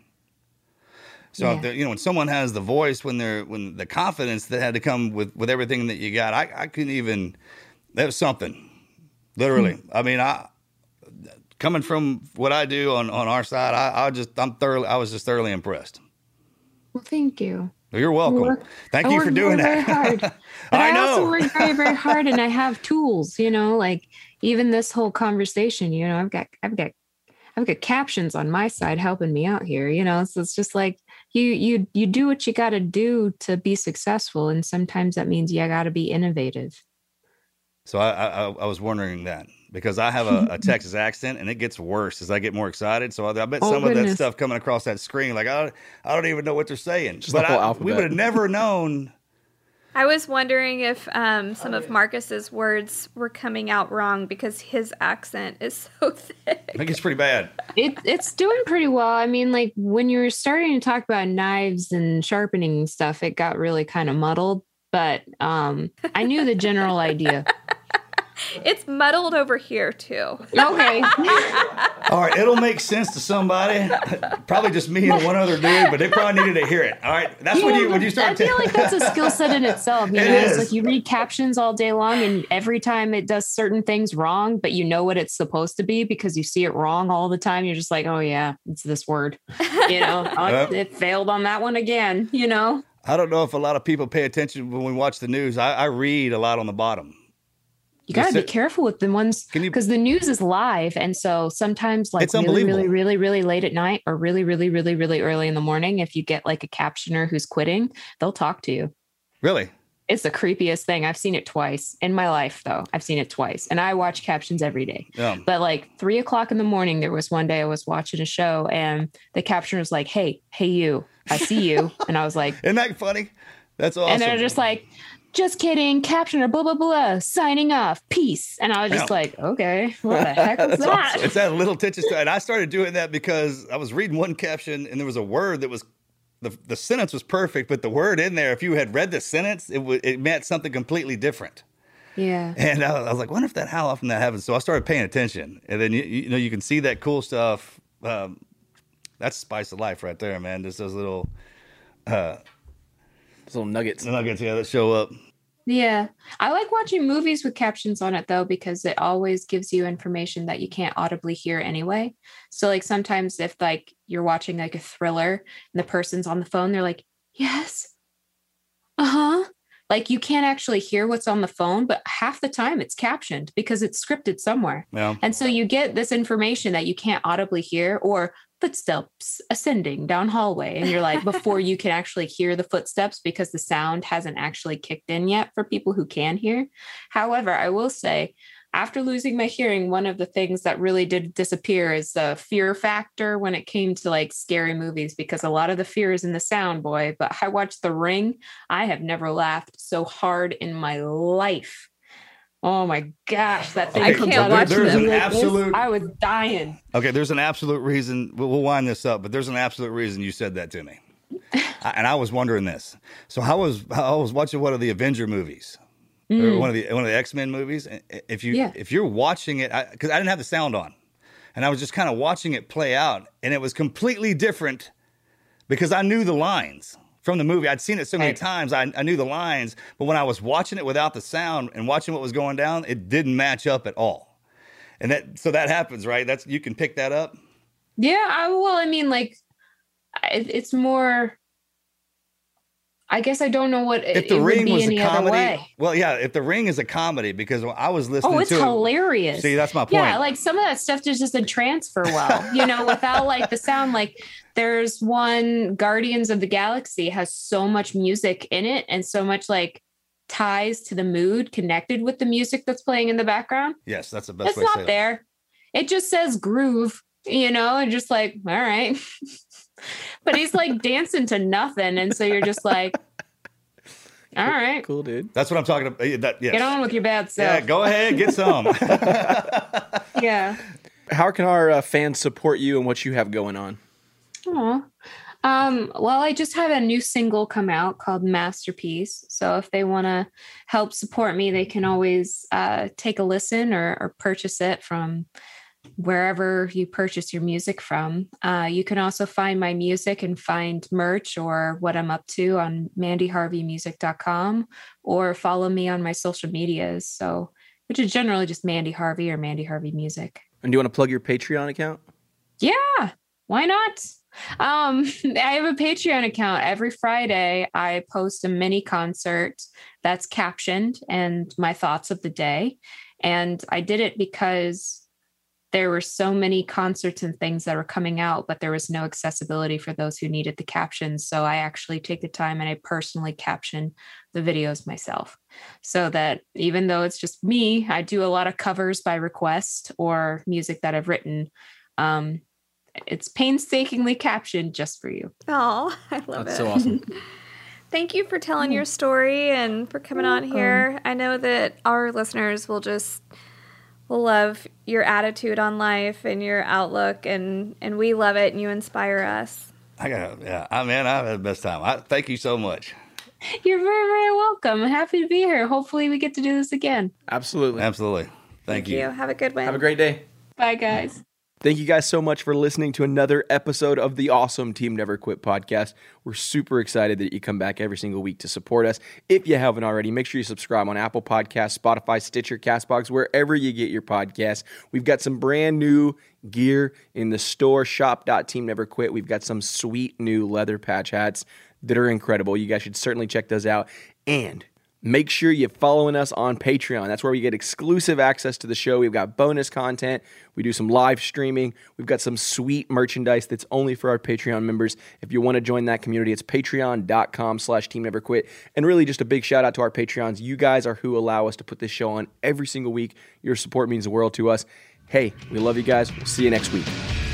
So, Yeah. if the, you know, when someone has the voice, when they're, when the confidence that had to come with, with everything that you got, I, I couldn't even, that was something, literally. Hmm. I mean, I, coming from what I do on, on our side, I, I just, I'm thoroughly, I was just thoroughly impressed. Well, thank you. You're welcome. Work- Thank I you work for doing very, that. Very hard. But I I, know. also work very, very hard, and I have tools. You know, like even this whole conversation. You know, I've got, I've got, I've got captions on my side helping me out here. You know, so it's just like you, you, you do what you got to do to be successful, and sometimes that means you got to be innovative. So I, I I was wondering that because I have a, a Texas accent and it gets worse as I get more excited. So I, I bet Oh, some of that goodness. stuff coming across that screen, like I don't, I don't even know what they're saying. Just but the whole I, we alphabet. would have never known. I was wondering if um, some of Marcus's words were coming out wrong because his accent is so thick. I think it's pretty bad. It, it's doing pretty well. I mean, like when you were starting to talk about knives and sharpening stuff, it got really kind of muddled. But um, I knew the general idea. It's muddled over here too. Okay. All right, it'll make sense to somebody. Probably just me and one other dude, but they probably needed to hear it. All right, that's when Yeah, you when but you start. I feel like that's a skill set in itself. You It know, it's is. like you read captions all day long, and every time it does certain things wrong, but you know what it's supposed to be because you see it wrong all the time. You're just like, oh yeah, it's this word. You know, oh, Yep. it failed on that one again. You know. I don't know if a lot of people pay attention when we watch the news. I, I read a lot on the bottom. You got to be sit- careful with the ones Can you- because the news is live. And so sometimes like It's really, unbelievable. really, really, really late at night or really, really, really, really early in the morning, if you get like a captioner who's quitting, they'll talk to you. Really? It's the creepiest thing. I've seen it twice in my life, though. I've seen it twice. And I watch captions every day. Yeah. But like three o'clock in the morning, there was one day I was watching a show and the captioner was like, hey, hey, you, I see you. And I was like, Isn't that funny? That's awesome. and they're just like, just kidding, captioner, blah, blah, blah, signing off, peace. And I was just Yeah. like, okay, what the heck is that? It's that little touch of stuff. And I started doing that because I was reading one caption and there was a word that was, the, the sentence was perfect, but the word in there, if you had read the sentence, it would it meant something completely different. Yeah. And I, I was like, wonder if that, how often that happens. So I started paying attention. And then, you, you know, you can see that cool stuff. Um, that's spice of life right there, man. Just those little Those little nuggets. nuggets, yeah, that show up. Yeah. I like watching movies with captions on it though, because it always gives you information that you can't audibly hear anyway. So like sometimes if like you're watching like a thriller and the person's on the phone, they're like, yes. Uh-huh. Like you can't actually hear what's on the phone, but half the time it's captioned because it's scripted somewhere. Yeah. And so you get this information that you can't audibly hear or footsteps ascending down hallway. And you're like, before you can actually hear the footsteps because the sound hasn't actually kicked in yet for people who can hear. However, I will say, after losing my hearing, one of the things that really did disappear is the fear factor when it came to like scary movies, because a lot of the fear is in the sound, boy. But I watched The Ring. I have never laughed so hard in my life. Oh my gosh, that thing Okay, comes can't out watch of there's me an like this. absolute- I was dying. Okay, there's an absolute reason. We'll, we'll wind this up, but there's an absolute reason you said that to me. I, and I was wondering this. So I was I was watching one of the Avenger movies, or one of the one of the X-Men movies. And if you Yeah. if you're watching it, because I, I didn't have the sound on, and I was just kind of watching it play out, and it was completely different because I knew the lines from the movie. I'd seen it so many Right. times. I, I knew the lines, but when I was watching it without the sound and watching what was going down, it didn't match up at all. And that so that happens, right? That's you can pick that up. Yeah, I, well, I mean, like, it, it's more. I guess I don't know what it, If the it would Ring be was any a other comedy, way. well, yeah. If the Ring is a comedy, because when I was listening Oh, it's to hilarious. it, see, that's my point. Yeah, like some of that stuff just doesn't transfer well, you know, without like the sound. Like there's one Guardians of the Galaxy has so much music in it and so much like ties to the mood connected with the music that's playing in the background. Yes, that's the best It's way to say not it. there. It just says groove, you know, and just like, all right. But he's like dancing to nothing. And so you're just like, all right. Cool, dude. That's what I'm talking about. That, yes. Get on with your bad self. Yeah, go ahead, get some. Yeah. How can our uh, fans support you and what you have going on? Aw. Um, well, I just had a new single come out called Masterpiece. So if they want to help support me, they can always uh, take a listen or, or purchase it from wherever you purchase your music from. Uh, you can also find my music and find merch or what I'm up to on mandy harvey music dot com or follow me on my social medias. So, which is generally just Mandy Harvey or Mandy Harvey Music. And do you want to plug your Patreon account? Yeah, why not? Um, I have a Patreon account. Every Friday, I post a mini concert that's captioned and my thoughts of the day. And I did it because there were so many concerts and things that were coming out, but there was no accessibility for those who needed the captions. So I actually take the time and I personally caption the videos myself so that even though it's just me, I do a lot of covers by request or music that I've written. Um, it's painstakingly captioned just for you. Oh, I love That's it. so awesome. Thank you for telling your story and for coming on here. I know that our listeners will just will love your attitude on life and your outlook, and, and we love it, and you inspire us. I got yeah. I mean, I've had the best time. I thank you so much. You're very, very welcome. I'm happy to be here. Hopefully we get to do this again. Absolutely. Absolutely. Thank, Thank you. you. Have a good one. Have a great day. Bye, guys. Thank you guys so much for listening to another episode of the awesome Team Never Quit podcast. We're super excited that you come back every single week to support us. If you haven't already, make sure you subscribe on Apple Podcasts, Spotify, Stitcher, CastBox, wherever you get your podcasts. We've got some brand new gear in the store, shop dot team never quit. We've got some sweet new leather patch hats that are incredible. You guys should certainly check those out. And make sure you're following us on Patreon. That's where we get exclusive access to the show. We've got bonus content. We do some live streaming. We've got some sweet merchandise that's only for our Patreon members. If you want to join that community, it's patreon dot com slash team never quit. And really just a big shout out to our Patreons. You guys are who allow us to put this show on every single week. Your support means the world to us. Hey, we love you guys. We'll see you next week.